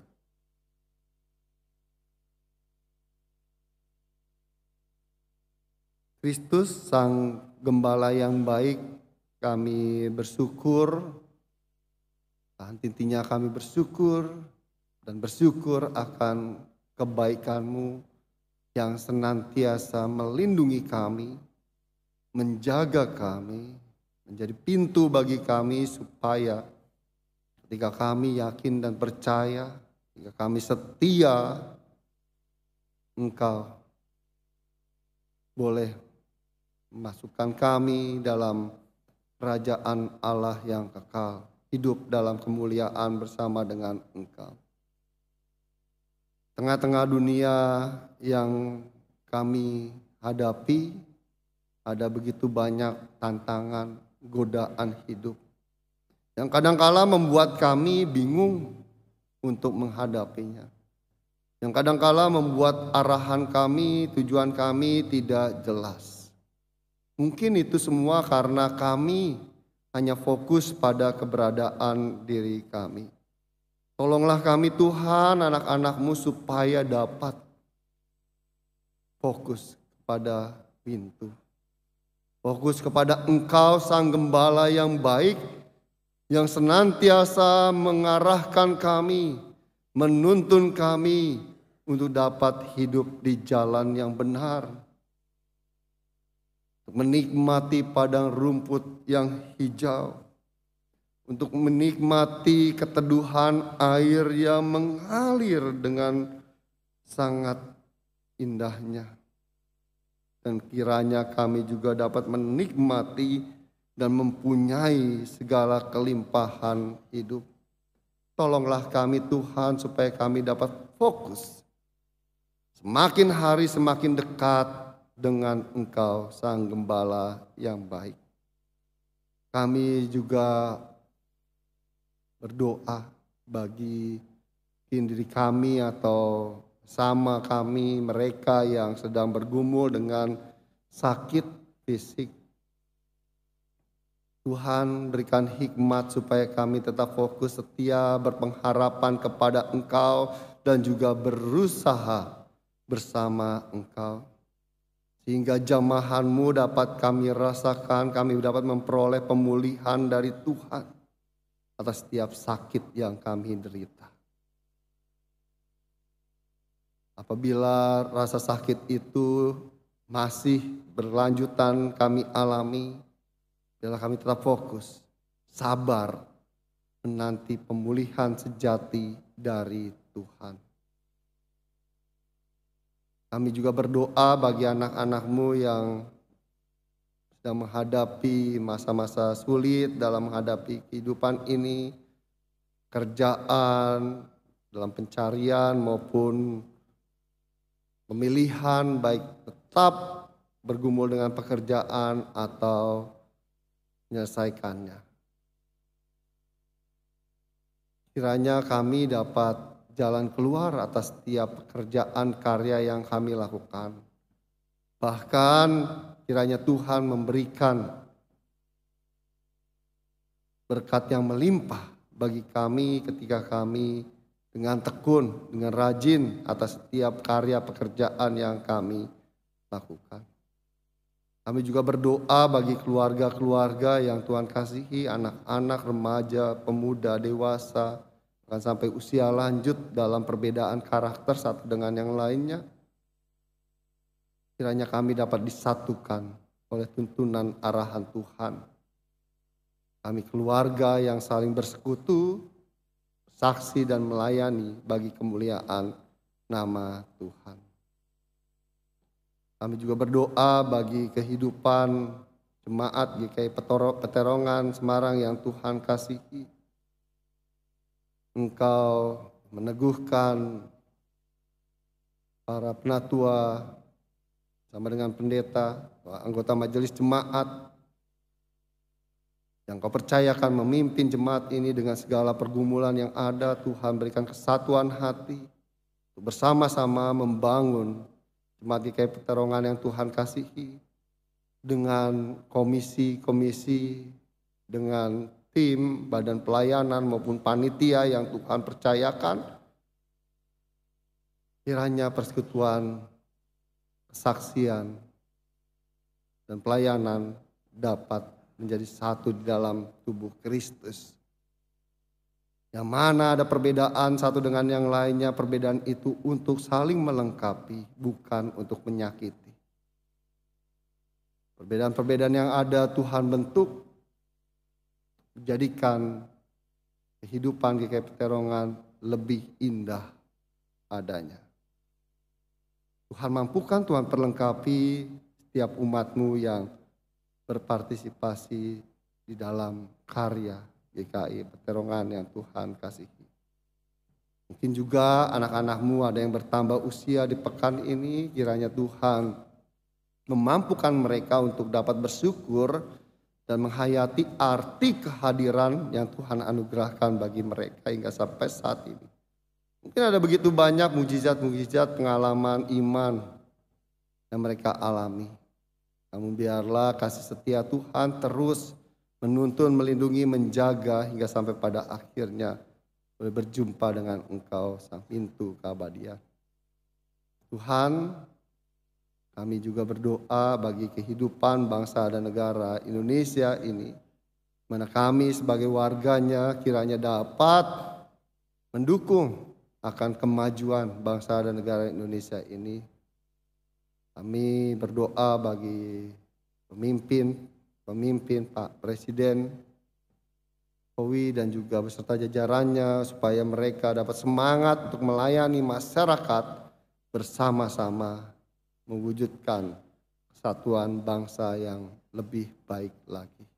Kristus, Sang Gembala yang baik, kami bersyukur, tahan intinya kami bersyukur dan bersyukur akan kebaikan-Mu yang senantiasa melindungi kami, menjaga kami, menjadi pintu bagi kami supaya ketika kami yakin dan percaya, ketika kami setia, Engkau boleh masukkan kami dalam kerajaan Allah yang kekal, hidup dalam kemuliaan bersama dengan Engkau. Tengah-tengah dunia yang kami hadapi, ada begitu banyak tantangan, godaan hidup, yang kadangkala membuat kami bingung untuk menghadapinya. Yang kadangkala membuat arahan kami, tujuan kami tidak jelas. Mungkin itu semua karena kami hanya fokus pada keberadaan diri kami. Tolonglah kami Tuhan, anak-anak-Mu supaya dapat fokus kepada pintu. Fokus kepada Engkau, Sang Gembala yang baik, yang senantiasa mengarahkan kami, menuntun kami untuk dapat hidup di jalan yang benar. Untuk menikmati padang rumput yang hijau, untuk menikmati keteduhan air yang mengalir dengan sangat indahnya. Dan kiranya kami juga dapat menikmati dan mempunyai segala kelimpahan hidup. Tolonglah kami Tuhan supaya kami dapat fokus. Semakin hari semakin dekat dengan Engkau, Sang Gembala yang baik. Kami juga berdoa bagi diri kami atau sama kami, mereka yang sedang bergumul dengan sakit fisik. Tuhan berikan hikmat supaya kami tetap fokus, setia, berpengharapan kepada Engkau dan juga berusaha bersama Engkau. Sehingga jamahan-Mu dapat kami rasakan, kami dapat memperoleh pemulihan dari Tuhan atas setiap sakit yang kami derita. Apabila rasa sakit itu masih berlanjutan kami alami, biarlah kami tetap fokus, sabar, menanti pemulihan sejati dari Tuhan. Kami juga berdoa bagi anak-anak-Mu yang sedang menghadapi masa-masa sulit dalam menghadapi kehidupan ini, kerjaan, dalam pencarian maupun pemilihan, baik tetap bergumul dengan pekerjaan atau menyelesaikannya. Kiranya kami dapat jalan keluar atas setiap pekerjaan karya yang kami lakukan. Bahkan kiranya Tuhan memberikan berkat yang melimpah bagi kami ketika kami dengan tekun, dengan rajin atas setiap karya pekerjaan yang kami lakukan. Kami juga berdoa bagi keluarga-keluarga yang Tuhan kasihi, anak-anak, remaja, pemuda, dewasa, bahkan sampai usia lanjut dalam perbedaan karakter satu dengan yang lainnya. Kiranya kami dapat disatukan oleh tuntunan arahan Tuhan. Kami keluarga yang saling bersekutu, saksi dan melayani bagi kemuliaan nama Tuhan. Kami juga berdoa bagi kehidupan jemaat GKI Peterongan Semarang yang Tuhan kasihi. Engkau meneguhkan para penatua sama dengan pendeta, anggota majelis jemaat yang kau percayakan memimpin jemaat ini dengan segala pergumulan yang ada. Tuhan berikan kesatuan hati untuk bersama-sama membangun jemaat GKI Peterongan yang Tuhan kasihi dengan komisi-komisi, dengan tim, badan pelayanan maupun panitia yang Tuhan percayakan. Kiranya persekutuan, kesaksian, dan pelayanan dapat menjadi satu di dalam tubuh Kristus. Yang mana ada perbedaan satu dengan yang lainnya, perbedaan itu untuk saling melengkapi, bukan untuk menyakiti. Perbedaan-perbedaan yang ada Tuhan bentuk, menjadikan kehidupan GKI Peterongan lebih indah adanya. Tuhan mampukan, Tuhan perlengkapi setiap umat-Mu yang berpartisipasi di dalam karya GKI Peterongan yang Tuhan kasihi. Mungkin juga anak-anak-Mu ada yang bertambah usia di pekan ini, kiranya Tuhan memampukan mereka untuk dapat bersyukur dan menghayati arti kehadiran yang Tuhan anugerahkan bagi mereka hingga sampai saat ini. Mungkin ada begitu banyak mukjizat-mukjizat pengalaman iman yang mereka alami. Namun biarlah kasih setia Tuhan terus menuntun, melindungi, menjaga hingga sampai pada akhirnya boleh berjumpa dengan Engkau sang pintu keabadian. Tuhan, kami juga berdoa bagi kehidupan bangsa dan negara Indonesia ini, mana kami sebagai warganya kiranya dapat mendukung akan kemajuan bangsa dan negara Indonesia ini. Kami berdoa bagi pemimpin Pak Presiden Jokowi dan juga beserta jajarannya supaya mereka dapat semangat untuk melayani masyarakat bersama-sama mewujudkan kesatuan bangsa yang lebih baik lagi.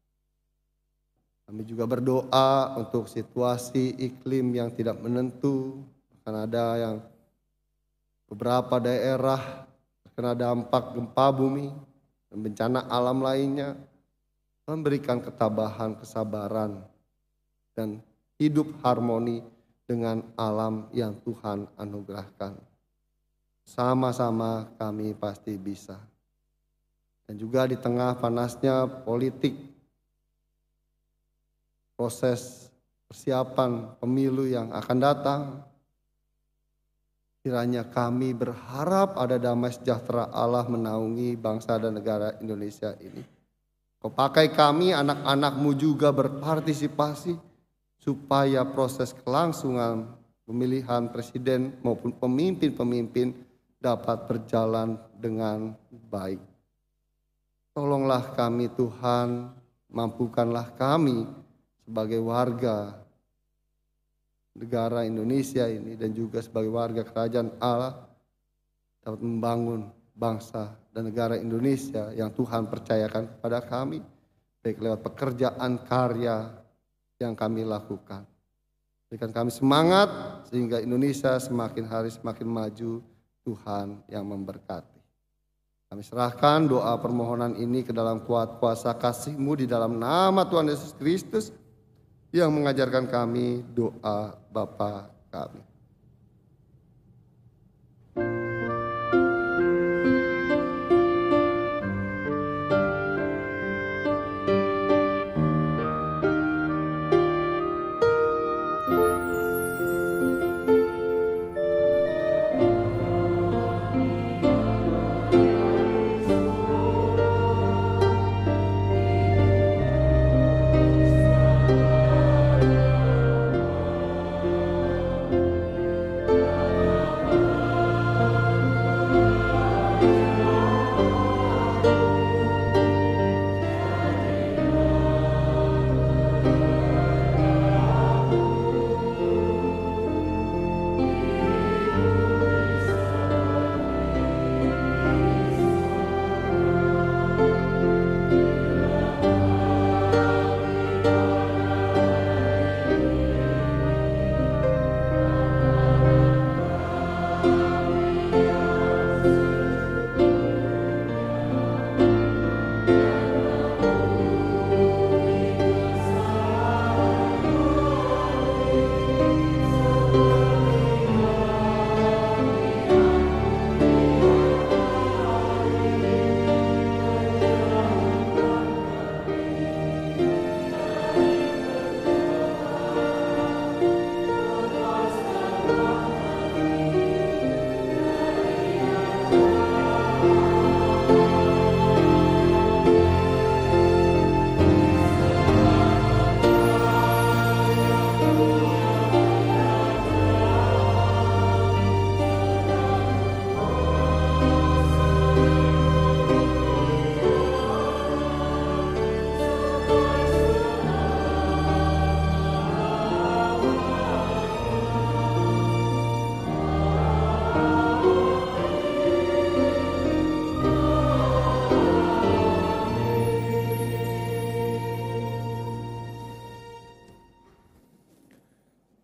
Kami juga berdoa untuk situasi iklim yang tidak menentu. Akan ada yang beberapa daerah terkena dampak gempa bumi dan bencana alam lainnya. Memberikan ketabahan, kesabaran, dan hidup harmoni dengan alam yang Tuhan anugerahkan. Sama-sama kami pasti bisa. Dan juga di tengah panasnya politik, proses persiapan pemilu yang akan datang, kiranya kami berharap ada damai sejahtera Allah menaungi bangsa dan negara Indonesia ini. Kau pakai kami, anak-anak-Mu juga berpartisipasi supaya proses kelangsungan pemilihan presiden maupun pemimpin-pemimpin dapat berjalan dengan baik. Tolonglah kami Tuhan, mampukanlah kami sebagai warga negara Indonesia ini dan juga sebagai warga kerajaan Allah dapat membangun bangsa dan negara Indonesia yang Tuhan percayakan kepada kami, baik lewat pekerjaan karya yang kami lakukan. Berikan kami semangat sehingga Indonesia semakin hari semakin maju, Tuhan yang memberkati. Kami serahkan doa permohonan ini ke dalam kuat kuasa kasih-Mu di dalam nama Tuhan Yesus Kristus yang mengajarkan kami doa Bapa kami.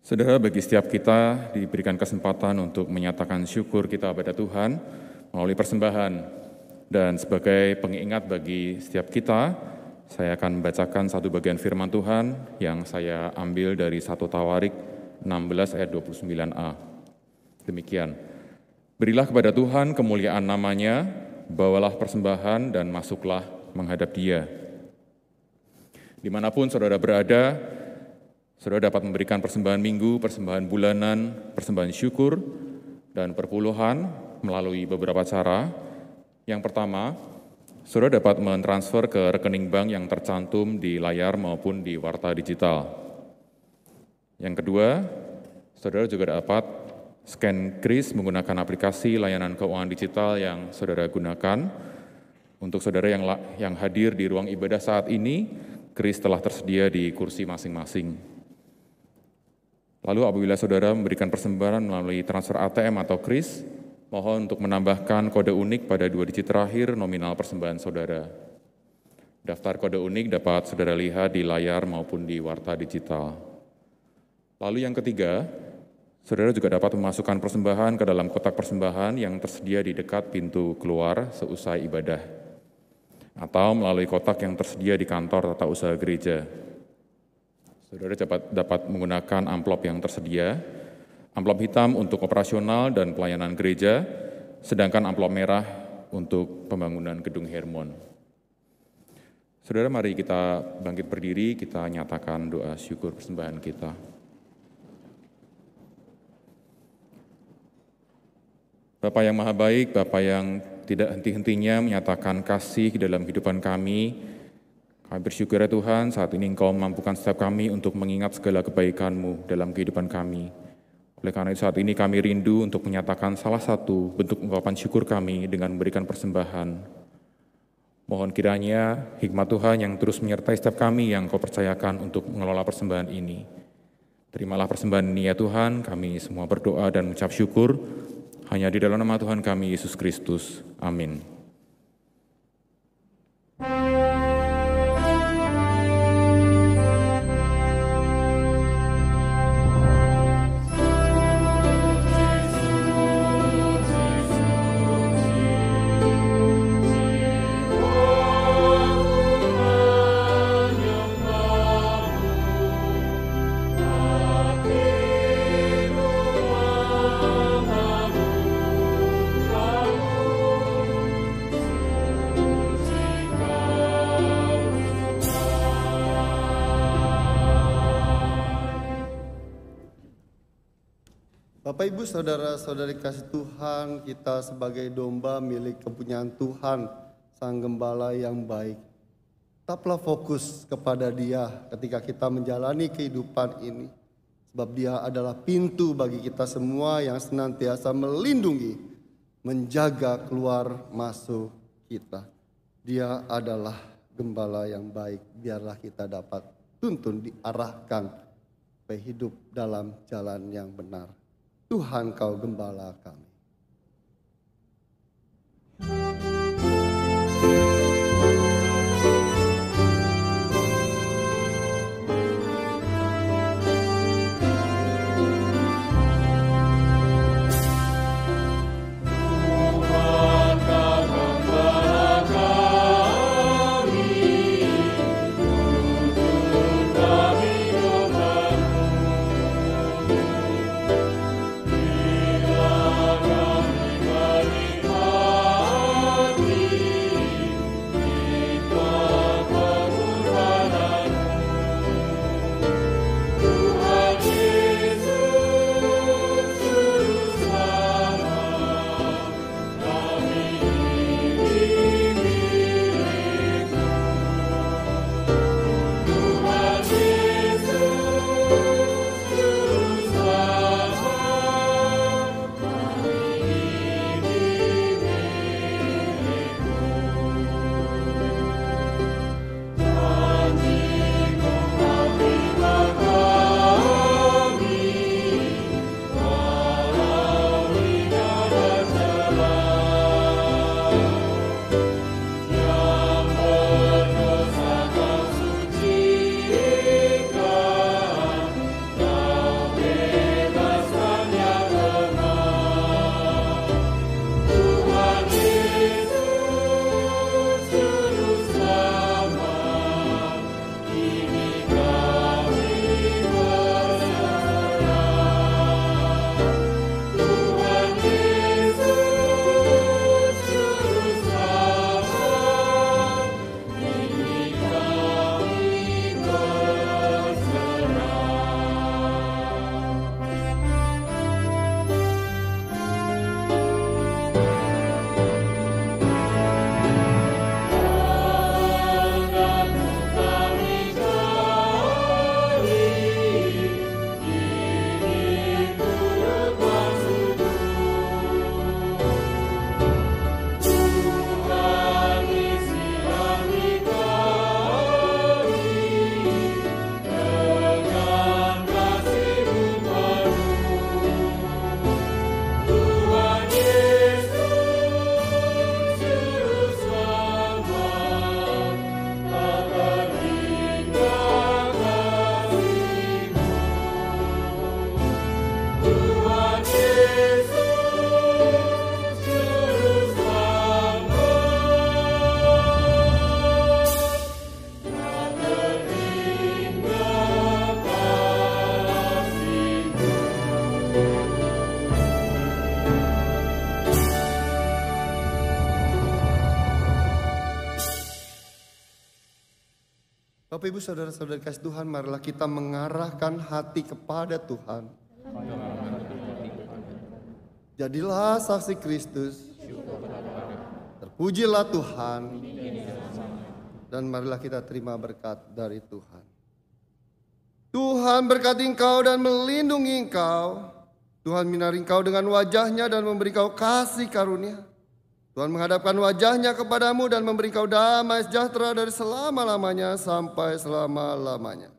Saudara, bagi setiap kita diberikan kesempatan untuk menyatakan syukur kita pada Tuhan melalui persembahan. Dan sebagai pengingat bagi setiap kita, saya akan membacakan satu bagian firman Tuhan yang saya ambil dari 1 Tawarik 16 ayat 29a. Demikian, berilah kepada Tuhan kemuliaan namanya, bawalah persembahan dan masuklah menghadap Dia. Dimanapun saudara berada, saudara dapat memberikan persembahan minggu, persembahan bulanan, persembahan syukur, dan perpuluhan melalui beberapa cara. Yang pertama, saudara dapat mentransfer ke rekening bank yang tercantum di layar maupun di warta digital. Yang kedua, saudara juga dapat scan kris menggunakan aplikasi layanan keuangan digital yang saudara gunakan. Untuk saudara yang hadir di ruang ibadah saat ini, kris telah tersedia di kursi masing-masing. Lalu apabila saudara memberikan persembahan melalui transfer ATM atau kris, mohon untuk menambahkan kode unik pada 2 digit terakhir nominal persembahan saudara. Daftar kode unik dapat saudara lihat di layar maupun di warta digital. Lalu yang ketiga, saudara juga dapat memasukkan persembahan ke dalam kotak persembahan yang tersedia di dekat pintu keluar seusai ibadah, atau melalui kotak yang tersedia di kantor tata usaha gereja. Saudara dapat menggunakan amplop yang tersedia, amplop hitam untuk operasional dan pelayanan gereja, sedangkan amplop merah untuk pembangunan gedung Hermon. Saudara, mari kita bangkit berdiri, kita nyatakan doa syukur persembahan kita. Bapa yang maha baik, Bapa yang tidak henti-hentinya menyatakan kasih dalam kehidupan kami bersyukur ya Tuhan, saat ini Engkau memampukan setiap kami untuk mengingat segala kebaikan-Mu dalam kehidupan kami. Oleh karena itu saat ini kami rindu untuk menyatakan salah satu bentuk ungkapan syukur kami dengan memberikan persembahan. Mohon kiranya hikmat Tuhan yang terus menyertai setiap kami yang Kau percayakan untuk mengelola persembahan ini. Terimalah persembahan ini ya Tuhan, kami semua berdoa dan mengucap syukur hanya di dalam nama Tuhan kami Yesus Kristus. Amin. Bapak, Ibu, Saudara-saudari kasih Tuhan, kita sebagai domba milik kepunyaan Tuhan, Sang Gembala yang baik. Tetaplah fokus kepada Dia ketika kita menjalani kehidupan ini. Sebab Dia adalah pintu bagi kita semua yang senantiasa melindungi, menjaga keluar masuk kita. Dia adalah Gembala yang baik, biarlah kita dapat tuntun diarahkan supaya hidup dalam jalan yang benar. Tuhan Kau Gembala kami. Love Bapak Ibu Saudara-saudari kasih Tuhan, marilah kita mengarahkan hati kepada Tuhan. Jadilah saksi Kristus, terpujilah Tuhan, dan marilah kita terima berkat dari Tuhan. Tuhan berkati engkau dan melindungi engkau. Tuhan menyinari engkau dengan wajah-Nya dan memberi engkau kasih karunia. Tuhan menghadapkan wajah-Nya kepadamu dan memberi engkau damai sejahtera dari selama-lamanya sampai selama-lamanya.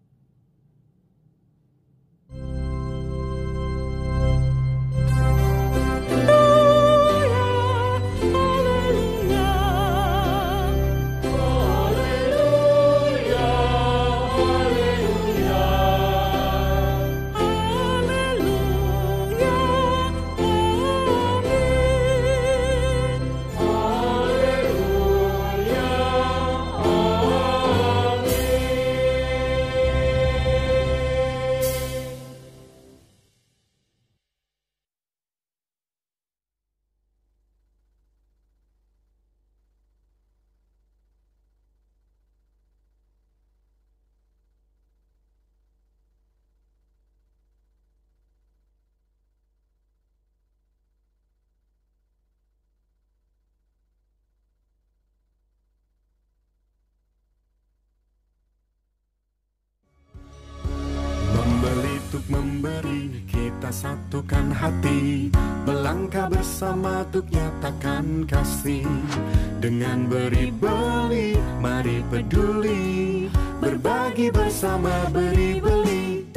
Memberi kita satukan hati, melangkah bersama untuk nyatakan kasih. Dengan beri beli, mari peduli, berbagi bersama beri beli.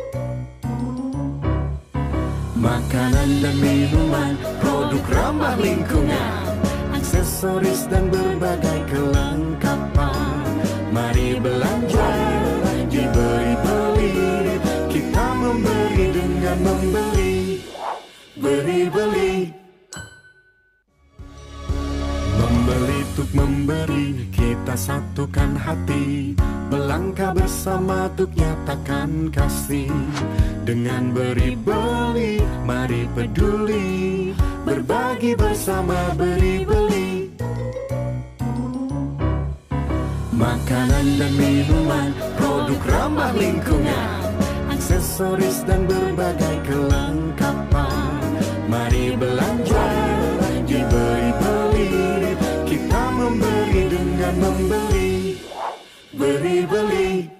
Makanan dan minuman, produk ramah lingkungan, aksesoris dan berbagai kelengkapan. Mari belanja, diberi beli, kita memberi dengan membeli, beri beli. Membeli untuk memberi, kita satukan hati, melangkah bersama untuk nyatakan kasih. Dengan beri beli, mari peduli, berbagi bersama beri beli. Makanan dan minuman, produk ramah lingkungan, aksesoris dan berbagai kelengkapan. Mari belanja, diberi beli, kita memberi dengan membeli, beri beli.